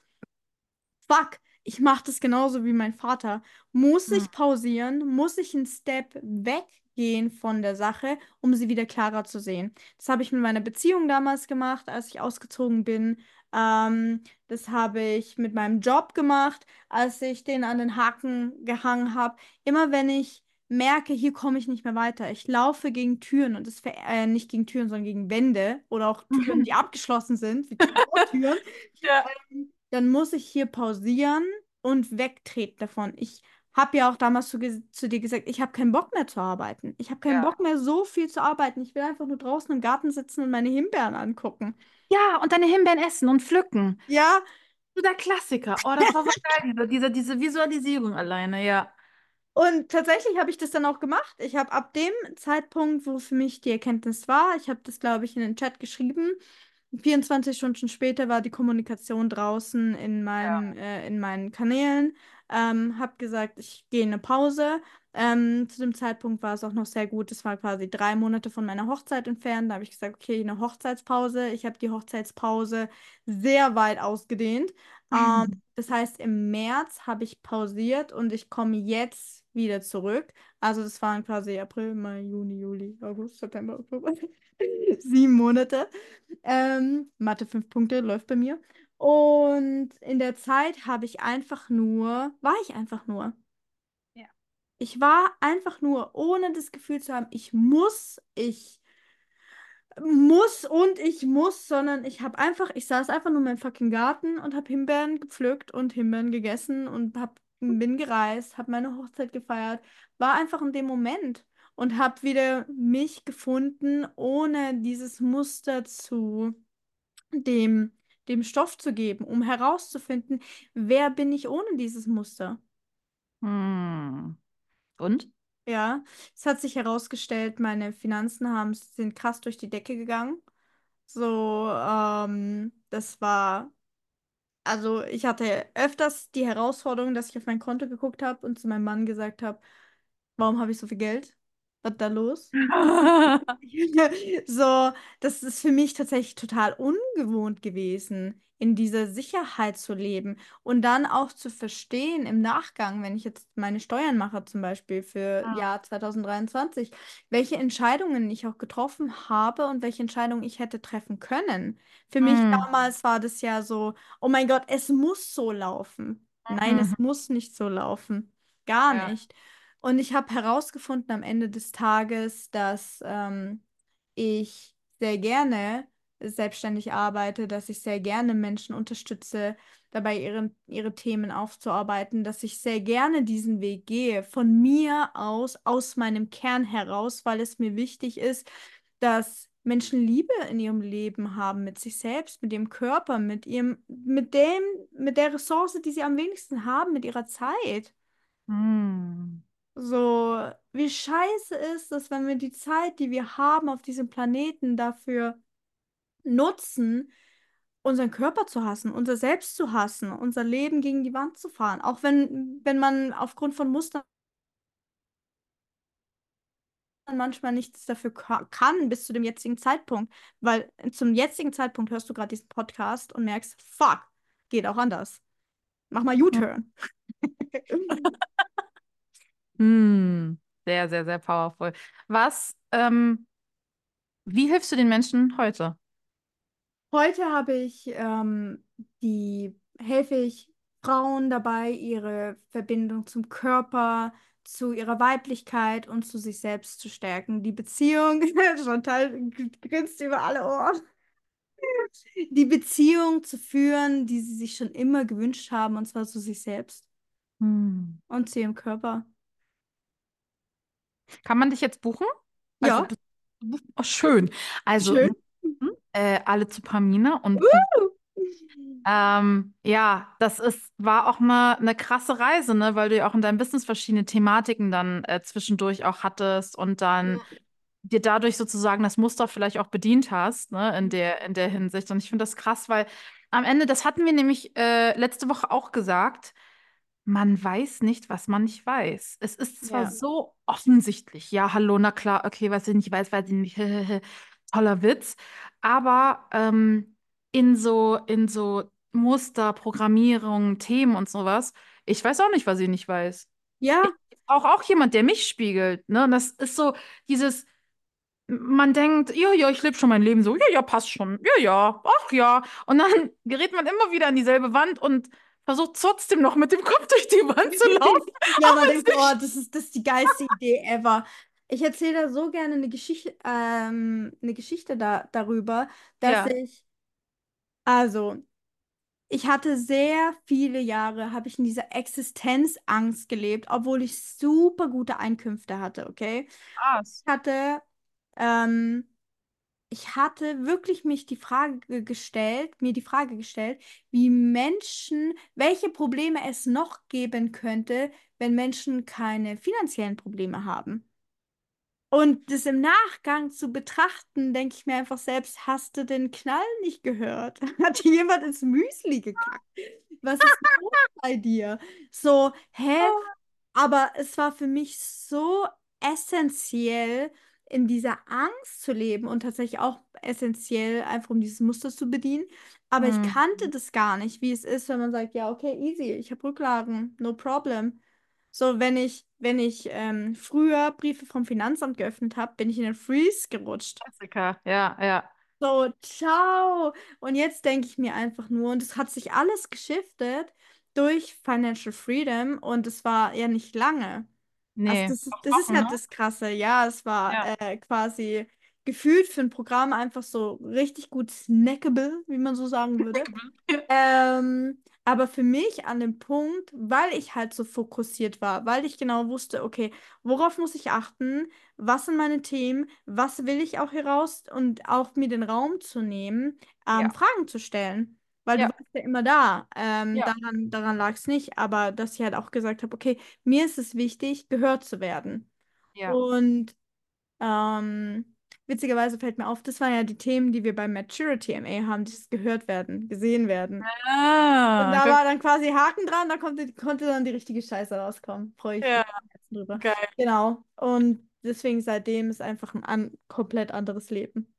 Fuck, ich mache das genauso wie mein Vater. Muss Hm, ich pausieren? Muss ich einen Step weggehen von der Sache, um sie wieder klarer zu sehen? Das habe ich mit meiner Beziehung damals gemacht, als ich ausgezogen bin. Ähm, das habe ich mit meinem Job gemacht, als ich den an den Haken gehangen habe. Immer wenn ich merke, hier komme ich nicht mehr weiter. Ich laufe gegen Türen und es ver äh, nicht gegen Türen, sondern gegen Wände oder auch Türen, die abgeschlossen sind, wie Türen, ja. dann muss ich hier pausieren und wegtreten davon. Ich habe ja auch damals zu, ge- zu dir gesagt, ich habe keinen Bock mehr zu arbeiten. Ich habe keinen Ja. Bock mehr so viel zu arbeiten. Ich will einfach nur draußen im Garten sitzen und meine Himbeeren angucken. Ja, und deine Himbeeren essen und pflücken. Ja, So der Klassiker. Oh, das war so geil, diese, diese, diese Visualisierung alleine, ja. und tatsächlich habe ich das dann auch gemacht. Ich habe ab dem Zeitpunkt, wo für mich die Erkenntnis war, ich habe das, glaube ich, in den Chat geschrieben. vierundzwanzig Stunden später war die Kommunikation draußen in meinem, äh, in meinen Kanälen. Ähm, habe gesagt, ich gehe in eine Pause. Ähm, zu dem Zeitpunkt war es auch noch sehr gut. Es war quasi drei Monate von meiner Hochzeit entfernt. Da habe ich gesagt, okay, eine Hochzeitspause. Ich habe die Hochzeitspause sehr weit ausgedehnt. Ähm, das heißt, im März habe ich pausiert und ich komme jetzt wieder zurück. Also das waren quasi April, Mai, Juni, Juli, August, September, Oktober. Sieben Monate. Ähm, Mathe fünf Punkte läuft bei mir. Und in der Zeit habe ich einfach nur, war ich einfach nur. Ja. Ich war einfach nur, ohne das Gefühl zu haben, ich muss, ich muss und ich muss, sondern ich habe einfach, ich saß einfach nur in meinem fucking Garten und habe Himbeeren gepflückt und Himbeeren gegessen und hab, bin gereist, habe meine Hochzeit gefeiert, war einfach in dem Moment und habe wieder mich gefunden, ohne dieses Muster zu dem, dem Stoff zu geben, um herauszufinden, wer bin ich ohne dieses Muster. Hm. Und? Ja, es hat sich herausgestellt, meine Finanzen haben, sind krass durch die Decke gegangen. So, ähm, das war, also ich hatte öfters die Herausforderung, dass ich auf mein Konto geguckt habe und zu meinem Mann gesagt habe, warum habe ich so viel Geld? Was ist da los? So, das ist für mich tatsächlich total ungewohnt gewesen, in dieser Sicherheit zu leben und dann auch zu verstehen im Nachgang, wenn ich jetzt meine Steuern mache, zum Beispiel für Jahr zwanzig dreiundzwanzig, welche Entscheidungen ich auch getroffen habe und welche Entscheidungen ich hätte treffen können. Für mich Hm. damals war das ja so, oh mein Gott, es muss so laufen. Nein, Mhm. es muss nicht so laufen. Gar Ja. nicht. Und ich habe herausgefunden am Ende des Tages, dass ähm, ich sehr gerne selbstständig arbeite, dass ich sehr gerne Menschen unterstütze, dabei ihre, ihre Themen aufzuarbeiten, dass ich sehr gerne diesen Weg gehe, von mir aus, aus meinem Kern heraus, weil es mir wichtig ist, dass Menschen Liebe in ihrem Leben haben, mit sich selbst, mit ihrem Körper, mit ihrem, mit dem, mit der Ressource, die sie am wenigsten haben, mit ihrer Zeit. Hm. So, wie scheiße ist es, wenn wir die Zeit, die wir haben auf diesem Planeten dafür nutzen, unseren Körper zu hassen, unser Selbst zu hassen, unser Leben gegen die Wand zu fahren. Auch wenn, wenn man aufgrund von Mustern manchmal nichts dafür ka- kann bis zu dem jetzigen Zeitpunkt. Weil zum jetzigen Zeitpunkt hörst du gerade diesen Podcast und merkst, fuck, geht auch anders. Mach mal U-Turn. Hm. Sehr, sehr, sehr powerful. Was, ähm, wie hilfst du den Menschen heute? Heute habe ich ähm, die, helfe ich Frauen dabei, ihre Verbindung zum Körper, zu ihrer Weiblichkeit und zu sich selbst zu stärken. Die Beziehung, Chantal grinst über alle Ohren, die Beziehung zu führen, die sie sich schon immer gewünscht haben, und zwar zu sich selbst Hm. und zu ihrem Körper. Kann man dich jetzt buchen? Also, Ja, bist du buch- oh, schön. Also, schön. m- äh, alle zu Pamina und buchen. Woo! Ähm, ja, das ist, war auch eine, eine krasse Reise, ne, weil du ja auch in deinem Business verschiedene Thematiken dann äh, zwischendurch auch hattest und dann Ja. dir dadurch sozusagen das Muster vielleicht auch bedient hast, ne, in Mhm. der, in der Hinsicht. Und ich finde das krass, weil am Ende, das hatten wir nämlich äh, letzte Woche auch gesagt, man weiß nicht, was man nicht weiß. Es ist zwar Ja. so offensichtlich, ja, hallo, na klar, okay, was ich nicht weiß, weiß ich nicht, toller Witz, aber ähm, in so, in so Muster, Programmierung, Themen und sowas, ich weiß auch nicht, was ich nicht weiß. Ich Ja, brauche auch jemand, der mich spiegelt, ne? Und das ist so dieses, man denkt, ja, ja, ich lebe schon mein Leben so, ja, ja, passt schon, ja, ja, ach ja. Und dann gerät man immer wieder an dieselbe Wand und versucht trotzdem noch mit dem Kopf durch die Wand zu laufen, ja, auch man wenn es denkt, oh, nicht. das ist, das ist die geilste Idee ever. Ich erzähle da so gerne eine Geschichte, ähm, eine Geschichte da, darüber, dass Ja. ich, also, ich hatte sehr viele Jahre, habe ich in dieser Existenzangst gelebt, obwohl ich super gute Einkünfte hatte, okay? Krass. Ich hatte, ähm, ich hatte wirklich mich die Frage ge- gestellt, mir die Frage gestellt, wie Menschen, welche Probleme es noch geben könnte, wenn Menschen keine finanziellen Probleme haben. Und das im Nachgang zu betrachten, denke ich mir einfach selbst, hast du den Knall nicht gehört? Hat dir jemand ins Müsli gekackt? Was ist los bei dir? So, hä? Aber es war für mich so essentiell, in dieser Angst zu leben und tatsächlich auch essentiell, einfach um dieses Muster zu bedienen. Aber ich Hm. kannte das gar nicht, wie es ist, wenn man sagt, ja, okay, easy, ich habe Rücklagen, no problem. So, wenn ich, wenn ich ähm, früher Briefe vom Finanzamt geöffnet habe, bin ich in den Freeze gerutscht. Klassiker, ja, ja. So, ciao. Und jetzt denke ich mir einfach nur, und es hat sich alles geschiftet durch Financial Freedom und es war ja nicht lange. Also Nee, das ist, auch das ist Wochen, ja ne? das Krasse. Ja, es war Ja. äh, quasi gefühlt für ein Programm einfach so richtig gut snackable, wie man so sagen würde. Ja. Ähm, aber für mich an dem Punkt, weil ich halt so fokussiert war, weil ich genau wusste, okay, worauf muss ich achten, was sind meine Themen, was will ich auch heraus und auch mir den Raum zu nehmen, ähm, Ja, Fragen zu stellen. Weil du ja, warst ja immer da. Ähm, ja, daran daran lag es nicht, aber dass ich halt auch gesagt habe, okay, mir ist es wichtig, gehört zu werden. ja. Und ähm, witzigerweise fällt mir auf, das waren ja die Themen, die wir bei Maturity M A haben, dieses gehört werden, gesehen werden. Und Ah, da ge- war dann quasi Haken dran, da konnte, konnte dann die richtige Scheiße rauskommen. Freue ich ja, mich am Herzen drüber. geil. Genau. Und deswegen seitdem ist einfach ein an komplett anderes Leben.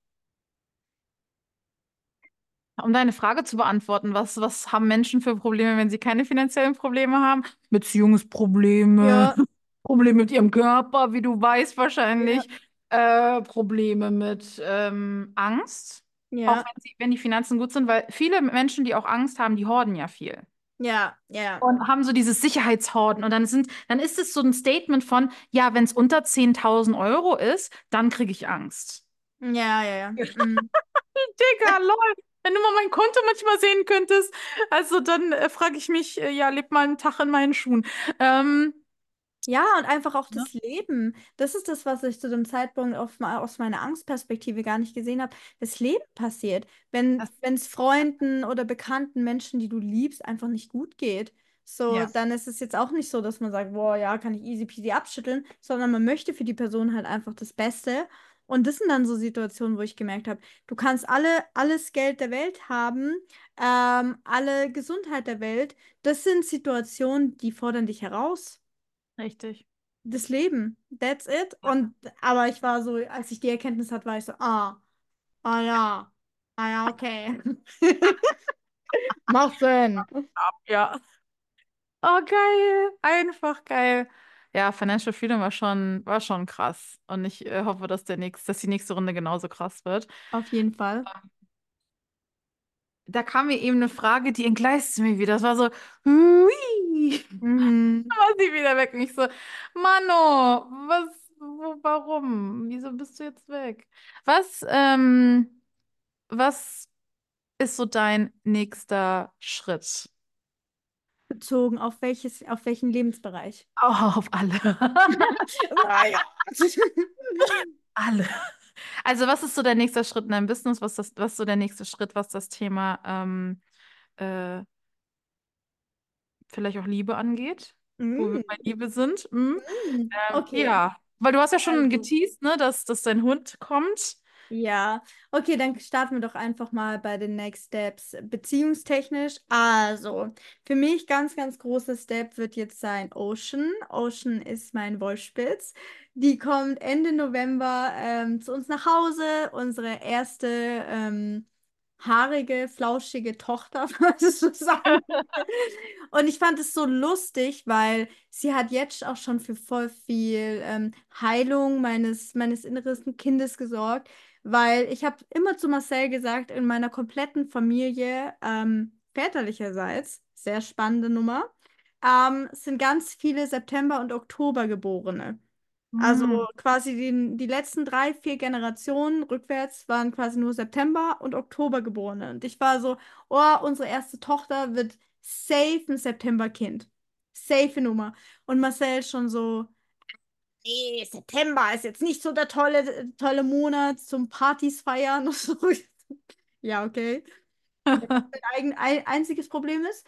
Um deine Frage zu beantworten, was, was haben Menschen für Probleme, wenn sie keine finanziellen Probleme haben? Beziehungsprobleme, Ja, Probleme mit ihrem Körper, wie du weißt ja, wahrscheinlich, äh, Probleme mit ähm, Angst, auch ja, wenn sie, wenn die Finanzen gut sind, weil viele Menschen, die auch Angst haben, die horden ja viel. ja, ja, Und haben so dieses Sicherheitshorden. Und dann sind, dann ist es so ein Statement von, ja, wenn es unter zehntausend Euro ist, dann kriege ich Angst. ja, ja, ja. Mm. Digga, lol. Wenn du mal mein Konto manchmal sehen könntest, also dann äh, frage ich mich, äh, ja, leb mal einen Tag in meinen Schuhen. Ähm, Ja, und einfach auch Ne? das Leben. Das ist das, was ich zu dem Zeitpunkt auf, me- aus meiner Angstperspektive gar nicht gesehen habe. Das Leben passiert. Wenn Das, wenn es Freunden oder bekannten Menschen, die du liebst, einfach nicht gut geht, so, ja, dann ist es jetzt auch nicht so, dass man sagt, boah, ja, kann ich easy peasy abschütteln, sondern man möchte für die Person halt einfach das Beste. Und das sind dann so Situationen, wo ich gemerkt habe, du kannst alle, alles Geld der Welt haben, ähm, alle Gesundheit der Welt. Das sind Situationen, die fordern dich heraus, richtig. das Leben. That's it. Und aber ich war so, als ich die Erkenntnis hatte, war ich so, ah, ah ja, ah ja, okay. Macht Sinn. Ja. Oh, geil. Einfach geil. Ja, Financial Freedom war schon, war schon krass. Und ich äh, hoffe, dass der nächste, dass die nächste Runde genauso krass wird. Auf jeden Fall. Da kam mir eben eine Frage, die entgleiste mir wieder. Das war so, hui. Mhm. Da war sie wieder weg. Und ich so, Mano, was, wo, warum? Wieso bist du jetzt weg? Was, ähm, was ist so dein nächster Schritt? Bezogen auf welches, auf welchen Lebensbereich? Oh, auf alle. Ah, ja. Alle. Also, was ist so der nächste Schritt in deinem Business? Was das, was ist so der nächste Schritt, was das Thema ähm, äh, vielleicht auch Liebe angeht? Wo wir Mhm. bei Liebe sind? Mhm. Mhm. Ähm, Okay, ja, weil du hast ja schon also. geteased, ne, dass, dass dein Hund kommt. Ja, okay, dann starten wir doch einfach mal bei den Next Steps beziehungstechnisch. Also, für mich ganz, ganz großer Step wird jetzt sein Ocean. Ocean ist mein Wolfsspitz. Die kommt Ende November ähm, zu uns nach Hause. Unsere erste ähm, haarige, flauschige Tochter, wenn man das so sagen will. Und ich fand es so lustig, weil sie hat jetzt auch schon für voll viel ähm, Heilung meines, meines inneren Kindes gesorgt. Weil ich habe immer zu Marcel gesagt, in meiner kompletten Familie, ähm, väterlicherseits, sehr spannende Nummer, ähm, es sind ganz viele September- und Oktobergeborene. Also Hm. quasi die, die letzten drei, vier Generationen rückwärts waren quasi nur September- und Oktobergeborene. Und ich war so, oh, unsere erste Tochter wird safe ein Septemberkind. Safe Nummer. Und Marcel schon so, nee, September ist jetzt nicht so der tolle, tolle Monat zum Partys feiern und so. Ja, okay. Wenn das dein eigen, ein, einziges Problem ist.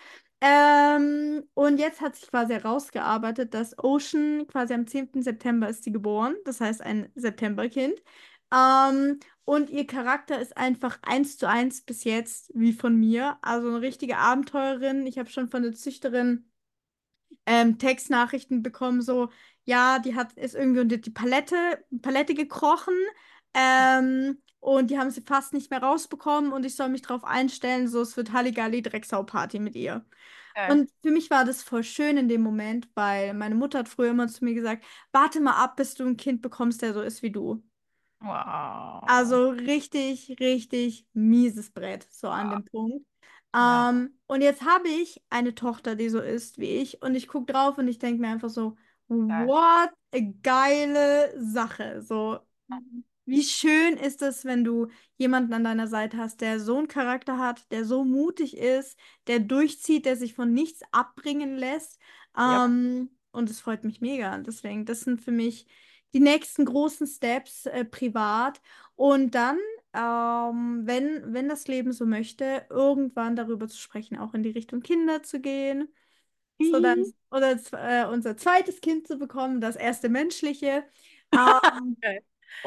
Ähm, und jetzt hat sich quasi herausgearbeitet, dass Ocean quasi am zehnten September ist sie geboren, das heißt ein Septemberkind. Ähm, und ihr Charakter ist einfach eins zu eins bis jetzt wie von mir. Also eine richtige Abenteurerin. Ich habe schon von der Züchterin ähm, Textnachrichten bekommen, so, ja, die hat, ist irgendwie unter die Palette, Palette gekrochen, ähm, und die haben sie fast nicht mehr rausbekommen und ich soll mich darauf einstellen, so, es wird Halligalli Drecksau-Party mit ihr. Okay. Und für mich war das voll schön in dem Moment, weil meine Mutter hat früher immer zu mir gesagt, warte mal ab, bis du ein Kind bekommst, der so ist wie du. Wow. Also richtig, richtig mieses Brett, so an Wow. dem Punkt. Ja, Ähm, und jetzt habe ich eine Tochter, die so ist wie ich. Und ich gucke drauf und ich denke mir einfach so, geil. what a geile Sache. So, wie schön ist es, wenn du jemanden an deiner Seite hast, der so einen Charakter hat, der so mutig ist, der durchzieht, der sich von nichts abbringen lässt. Yep. Ähm, und es freut mich mega. Deswegen, das sind für mich die nächsten großen Steps äh, privat. Und dann, ähm, wenn, wenn das Leben so möchte, irgendwann darüber zu sprechen, auch in die Richtung Kinder zu gehen. So dann, oder äh, unser zweites Kind zu bekommen, das erste menschliche. Ähm, Okay.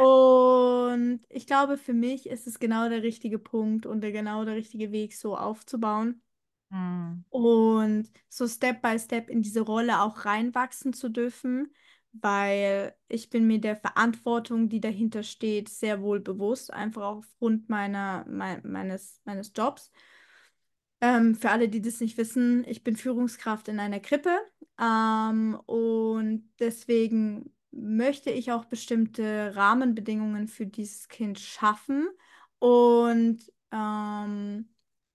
und ich glaube, für mich ist es genau der richtige Punkt und der, genau der richtige Weg, so aufzubauen. Hm. Und so Step by Step in diese Rolle auch reinwachsen zu dürfen, weil ich bin mir der Verantwortung, die dahinter steht, sehr wohl bewusst, einfach aufgrund meiner, mei- meines, meines Jobs. Ähm, für alle, die das nicht wissen, ich bin Führungskraft in einer Krippe, ähm, und deswegen möchte ich auch bestimmte Rahmenbedingungen für dieses Kind schaffen und ähm,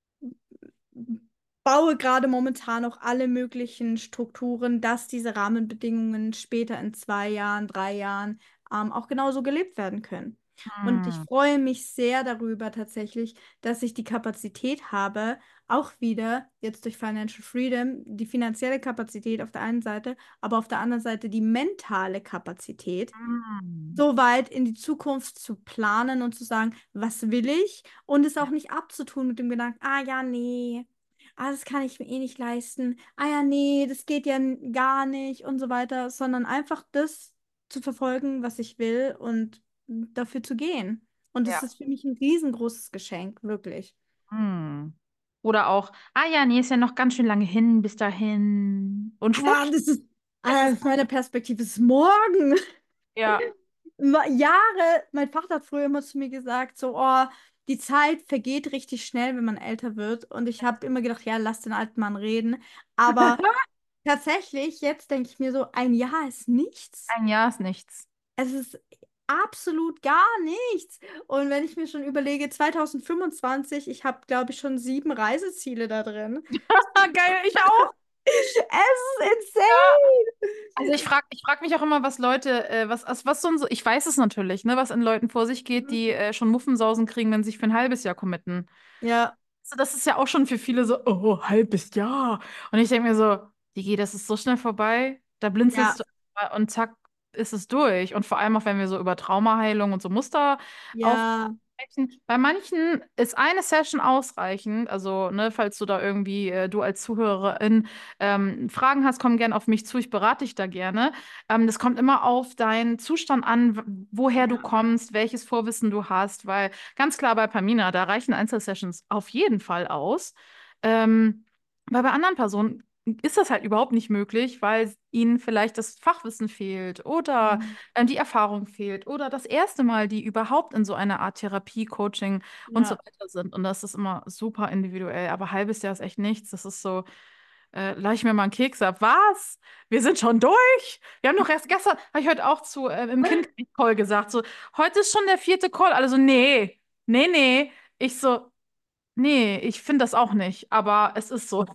baue gerade momentan auch alle möglichen Strukturen, dass diese Rahmenbedingungen später in zwei Jahren, drei Jahren ähm, auch genauso gelebt werden können. Und ich Hm. freue mich sehr darüber tatsächlich, dass ich die Kapazität habe, auch wieder jetzt durch Financial Freedom die finanzielle Kapazität auf der einen Seite, aber auf der anderen Seite die mentale Kapazität, Mm. so weit in die Zukunft zu planen und zu sagen, was will ich? Und es auch nicht abzutun mit dem Gedanken, ah ja, nee, ah, das kann ich mir eh nicht leisten, ah ja, nee, das geht ja n- gar nicht und so weiter, sondern einfach das zu verfolgen, was ich will und dafür zu gehen. Und es Ja. ist für mich ein riesengroßes Geschenk, wirklich. Hm. Oder auch, ah ja, nee, ist ja noch ganz schön lange hin, bis dahin. Und Ja, schwupps, das ist, es äh, ist, aus meiner Perspektive ist morgen. ja, Ma- Jahre, mein Vater hat früher immer zu mir gesagt, so, oh, die Zeit vergeht richtig schnell, wenn man älter wird. Und ich habe immer gedacht, ja, lass den alten Mann reden. Aber tatsächlich, jetzt denke ich mir so, ein Jahr ist nichts. ein Jahr ist nichts. Es ist absolut gar nichts. Und wenn ich mir schon überlege, zwanzig fünfundzwanzig, ich habe, glaube ich, schon sieben Reiseziele da drin. Geil, ich auch. Es ist Ja. insane. Also ich frage ich frag mich auch immer, was Leute, äh, was, was, was so, ein- so, ich weiß es natürlich, ne, was in Leuten vor sich geht, Mhm. die äh, schon Muffensausen kriegen, wenn sie sich für ein halbes Jahr committen. Ja, Also das ist ja auch schon für viele so, oh, halbes Jahr. Und ich denke mir so, Digi, das ist so schnell vorbei. Da ja, blinzelst du einmal und zack, ist es durch. Und vor allem auch, wenn wir so über Traumaheilung und so Muster ja, aufsprechen. Bei manchen ist eine Session ausreichend. Also, ne, falls du da irgendwie, äh, du als Zuhörerin ähm, Fragen hast, komm gerne auf mich zu. Ich berate dich da gerne. Ähm, das kommt immer auf deinen Zustand an, w- woher du ja, kommst, welches Vorwissen du hast, weil ganz klar bei Pamina, da reichen Einzelsessions auf jeden Fall aus. Ähm, weil bei anderen Personen ist das halt überhaupt nicht möglich, weil ihnen vielleicht das Fachwissen fehlt oder mhm. ähm, die Erfahrung fehlt oder das erste Mal, die überhaupt in so einer Art Therapie, Coaching und so Ja. weiter sind. Und das ist immer super individuell. Aber halbes Jahr ist echt nichts. Das ist so, äh, leih ich mir mal einen Keks ab. Was? Wir sind schon durch? Wir haben doch erst gestern, habe ich heute auch zu äh, im Kind-Call gesagt, so, heute ist schon der vierte Call. Alle so, nee, nee, nee. Ich so, nee, ich finde das auch nicht, aber es ist so.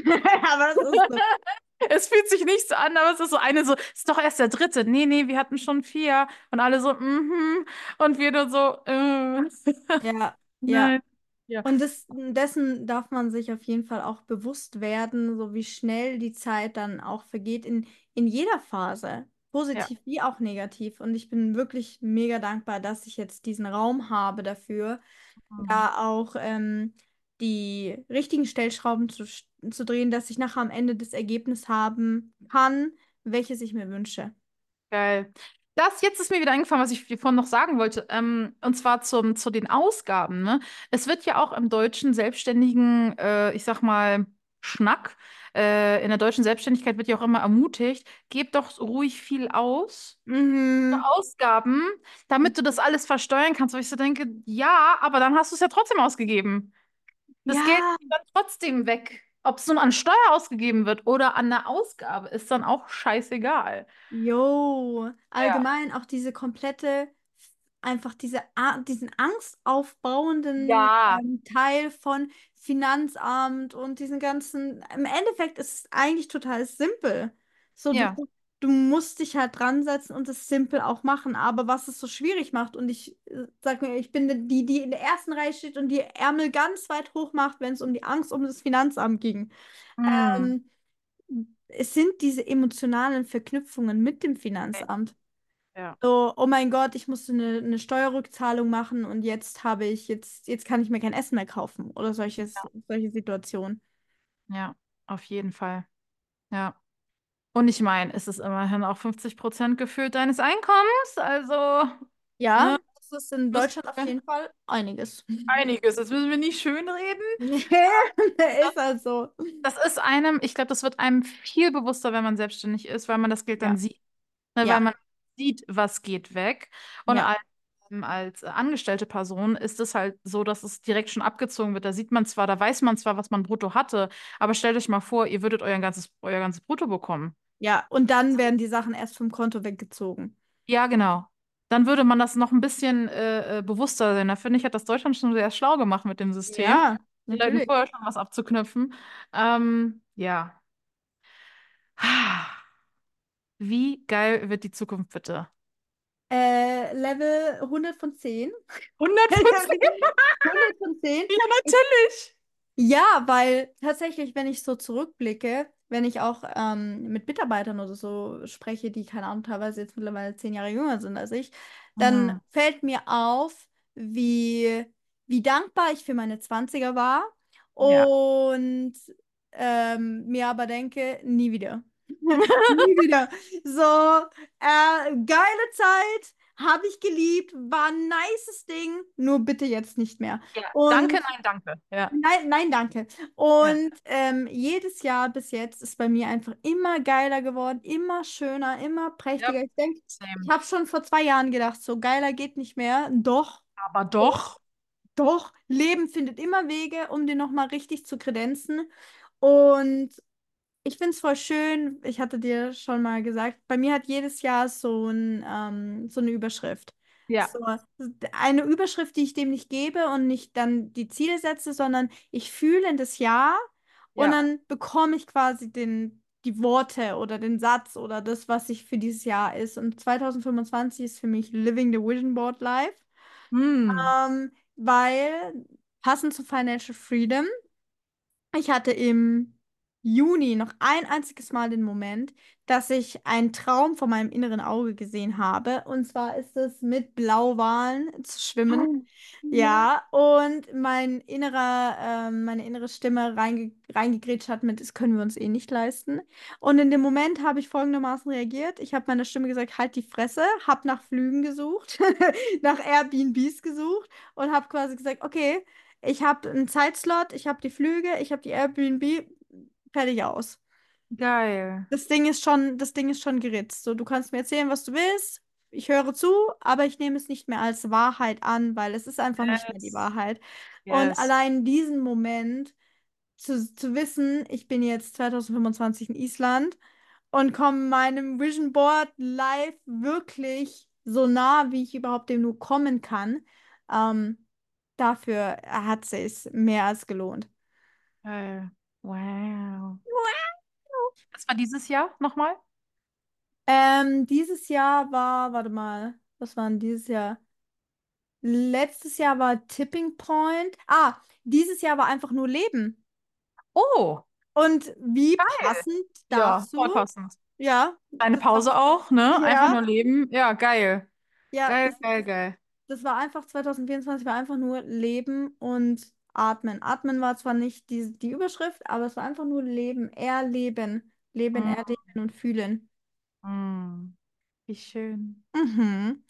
Aber es ist so. Es fühlt sich nicht so an, aber es ist so eine so, ist doch erst der dritte. Nee, nee, wir hatten schon vier. Und alle so, mhm. Und wir nur so, äh. Ja, ja. Nein. Ja, Und das, dessen darf man sich auf jeden Fall auch bewusst werden, so wie schnell die Zeit dann auch vergeht in, in jeder Phase, ja. positiv wie auch negativ. Und ich bin wirklich mega dankbar, dass ich jetzt diesen Raum habe dafür, Mhm. da auch ähm, die richtigen Stellschrauben zu, sch- zu drehen, dass ich nachher am Ende das Ergebnis haben kann, welches ich mir wünsche. Geil. Das, jetzt ist mir wieder eingefallen, was ich dir vorhin noch sagen wollte. Ähm, und zwar zum, zu den Ausgaben, ne? Es wird ja auch im deutschen selbstständigen, äh, ich sag mal, Schnack, äh, in der deutschen Selbstständigkeit wird ja auch immer ermutigt, gebt doch ruhig viel aus. Mhm. Ausgaben, damit du das alles versteuern kannst. Wo ich so denke, ja, aber dann hast du es ja trotzdem ausgegeben. Das Geld Ja, geht dann trotzdem weg. Ob es nun an Steuer ausgegeben wird oder an der Ausgabe, ist dann auch scheißegal. jo, Ja. allgemein auch diese komplette, einfach diese, A- diesen angstaufbauenden Ja, ähm, Teil von Finanzamt und diesen ganzen, im Endeffekt ist es eigentlich total simpel. So, du, ja. du musst dich halt dran setzen und es simpel auch machen, aber was es so schwierig macht und ich äh, sag mir, ich bin die, die in der ersten Reihe steht und die Ärmel ganz weit hoch macht, wenn es um die Angst um das Finanzamt ging. Hm. Ähm, Es sind diese emotionalen Verknüpfungen mit dem Echt. Finanzamt. Ja, So, oh mein Gott, ich musste eine, eine Steuerrückzahlung machen und jetzt habe ich, jetzt, jetzt kann ich mir kein Essen mehr kaufen oder solches, solche Situationen. ja, auf jeden Fall. Ja. Und ich meine, es ist immerhin auch fünfzig Prozent gefühlt deines Einkommens. Also, Ja, ne, das ist in das Deutschland auf jeden Fall einiges. einiges. Das müssen wir nicht schönreden. Ist halt so. Das ist einem, ich glaube, das wird einem viel bewusster, wenn man selbstständig ist, weil man das Geld dann Ja, sieht. Ne, weil ja, man sieht, was geht weg. Und ja, als, ähm, als äh, angestellte Person ist es halt so, dass es direkt schon abgezogen wird. Da sieht man zwar, da weiß man zwar, was man brutto hatte, aber stellt euch mal vor, ihr würdet euer ganzes, euer ganzes Brutto bekommen. ja. Und dann werden die Sachen erst vom Konto weggezogen. Ja, genau. Dann würde man das noch ein bisschen äh, äh, bewusster sehen. Da finde ich, hat das Deutschland schon sehr schlau gemacht mit dem System. Ja, Den Leuten natürlich. vorher schon was abzuknüpfen. Ähm, ja. Wie geil wird die Zukunft bitte? Äh, Level hundert von zehn. hundert von zehn? hundert von zehn. Ja, natürlich. Ja, weil tatsächlich, wenn ich so zurückblicke, wenn ich auch ähm, mit Mitarbeitern oder so spreche, die, keine Ahnung, teilweise jetzt mittlerweile zehn Jahre jünger sind als ich, dann Hm. fällt mir auf, wie, wie dankbar ich für meine Zwanziger war Ja. und ähm, mir aber denke, nie wieder. Nie wieder. So, äh, geile Zeit, habe ich geliebt, war ein nices Ding, nur bitte jetzt nicht mehr. Ja, danke, Und nein, danke. Ja. nein, nein, danke. Ja. Und ähm, jedes Jahr bis jetzt ist bei mir einfach immer geiler geworden, immer schöner, immer Ja, prächtiger. Ich denke, ich same. habe schon vor zwei Jahren gedacht, so geiler geht nicht mehr. Doch, Aber doch, doch. doch. Leben findet immer Wege, um den nochmal richtig zu kredenzen. Und ich finde es voll schön. Ich hatte dir schon mal gesagt, bei mir hat jedes Jahr so ein, ähm, so eine Überschrift. Ja. So eine Überschrift, die ich dem nicht gebe und nicht dann die Ziele setze, sondern ich fühle in das Jahr und Ja. dann bekomme ich quasi den, die Worte oder den Satz oder das, was ich für dieses Jahr ist. Und zwanzig fünfundzwanzig ist für mich Living the Vision Board Life, Hm. ähm, weil passend zu Financial Freedom. Ich hatte im Juni noch ein einziges Mal den Moment, dass ich einen Traum vor meinem inneren Auge gesehen habe. Und zwar ist es mit Blauwalen zu schwimmen. Oh, ja. Ja, und mein innerer, ähm, meine innere Stimme reinge reingegrätscht hat mit, das können wir uns eh nicht leisten. Und in dem Moment habe ich folgendermaßen reagiert. Ich habe meiner Stimme gesagt, halt die Fresse, habe nach Flügen gesucht, nach Airbnbs gesucht und habe quasi gesagt, okay, ich habe einen Zeitslot, ich habe die Flüge, ich habe die Airbnb, fertig aus. Geil. Das Ding ist schon, das Ding ist schon geritzt. So, du kannst mir erzählen, was du willst. Ich höre zu, aber ich nehme es nicht mehr als Wahrheit an, weil es ist einfach nicht mehr die Yes. Wahrheit. Und Yes. allein diesen Moment zu, zu wissen, ich bin jetzt zwanzig fünfundzwanzig in Island und komme meinem Vision Board live wirklich so nah, wie ich überhaupt dem nur kommen kann, ähm, dafür hat es sich mehr als gelohnt. Geil. Wow. Das war dieses Jahr nochmal? Ähm, dieses Jahr war, warte mal, was war denn dieses Jahr? Letztes Jahr war Tipping Point. Ah, dieses Jahr war einfach nur Leben. Oh, Und wie geil. passend Ja, voll dazu? passend. Ja, Deine das war, Pause auch, ne? Einfach ja, nur leben. Ja, geil. ja, Geil, das, geil, das, geil. das war einfach zwanzig vierundzwanzig war einfach nur Leben und Atmen. Atmen war zwar nicht die, die Überschrift, aber es war einfach nur Leben, erleben, leben, Mm, erleben und fühlen. mm. Wie schön. Mhm.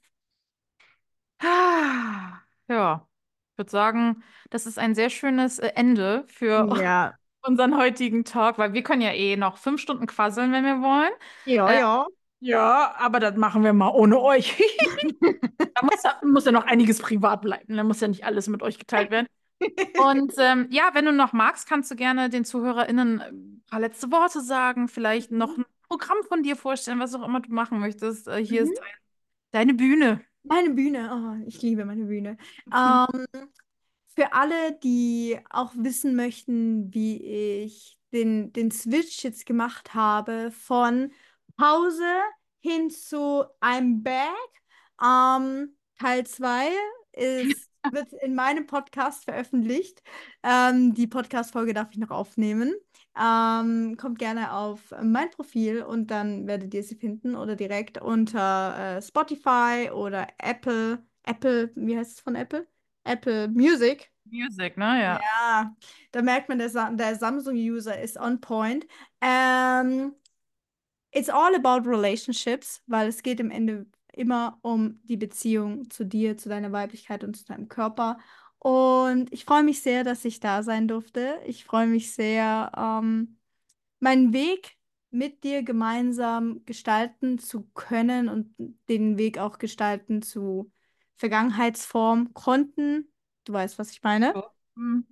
Ah, ja, ich würde sagen, das ist ein sehr schönes äh, Ende für Ja, unseren heutigen Talk, weil wir können ja eh noch fünf Stunden quasseln, wenn wir wollen. ja, Äh, ja. ja, aber das machen wir mal ohne euch. Da muss, ja- muss ja noch einiges privat bleiben. Da muss ja nicht alles mit euch geteilt werden. Und ähm, ja, wenn du noch magst, kannst du gerne den ZuhörerInnen ein paar letzte Worte sagen, vielleicht noch Mhm. ein Programm von dir vorstellen, was auch immer du machen möchtest. Äh, hier ist Mhm. dein, deine Bühne. Meine Bühne, oh, ich liebe meine Bühne. Ähm, für alle, die auch wissen möchten, wie ich den, den Switch jetzt gemacht habe von Pause hin zu I'm back, ähm, Teil zwei ist, wird in meinem Podcast veröffentlicht. Ähm, die Podcast-Folge darf ich noch aufnehmen. Ähm, kommt gerne auf mein Profil und dann werdet ihr sie finden oder direkt unter äh, Spotify oder Apple. Apple, wie heißt es von Apple? Apple Music. Music, ne? Ja. Ja, da merkt man, der, Sa der Samsung-User ist on point. Ähm, it's all about relationships, weil es geht im Ende immer um die Beziehung zu dir, zu deiner Weiblichkeit und zu deinem Körper. Und ich freue mich sehr, dass ich da sein durfte. Ich freue mich sehr, ähm, meinen Weg mit dir gemeinsam gestalten zu können und den Weg auch gestalten zu Vergangenheitsform konnten. Du weißt, was ich meine. So. Hm.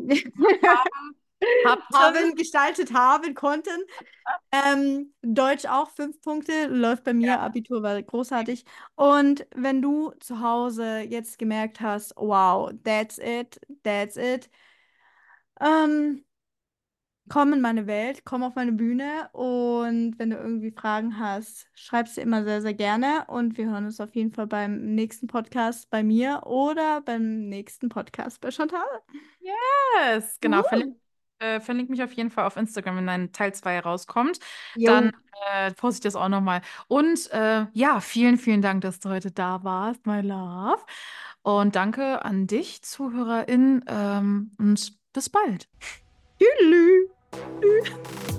Habten. Haben, gestaltet haben, konnten. Ähm, Deutsch auch, fünf Punkte, läuft bei Ja. mir, Abitur war großartig. Und wenn du zu Hause jetzt gemerkt hast, wow, that's it, that's it, ähm, komm in meine Welt, komm auf meine Bühne und wenn du irgendwie Fragen hast, schreib sie immer sehr, sehr gerne und wir hören uns auf jeden Fall beim nächsten Podcast bei mir oder beim nächsten Podcast bei Chantal. Yes, genau. Verlink, Juhu. äh, verlink mich auf jeden Fall auf Instagram, wenn dein Teil zwei rauskommt. Dann Jo. äh, poste ich das auch nochmal. Und äh, ja, vielen, vielen Dank, dass du heute da warst, my love. Und danke an dich, Zuhörerin. Ähm, und bis bald. Tschüss.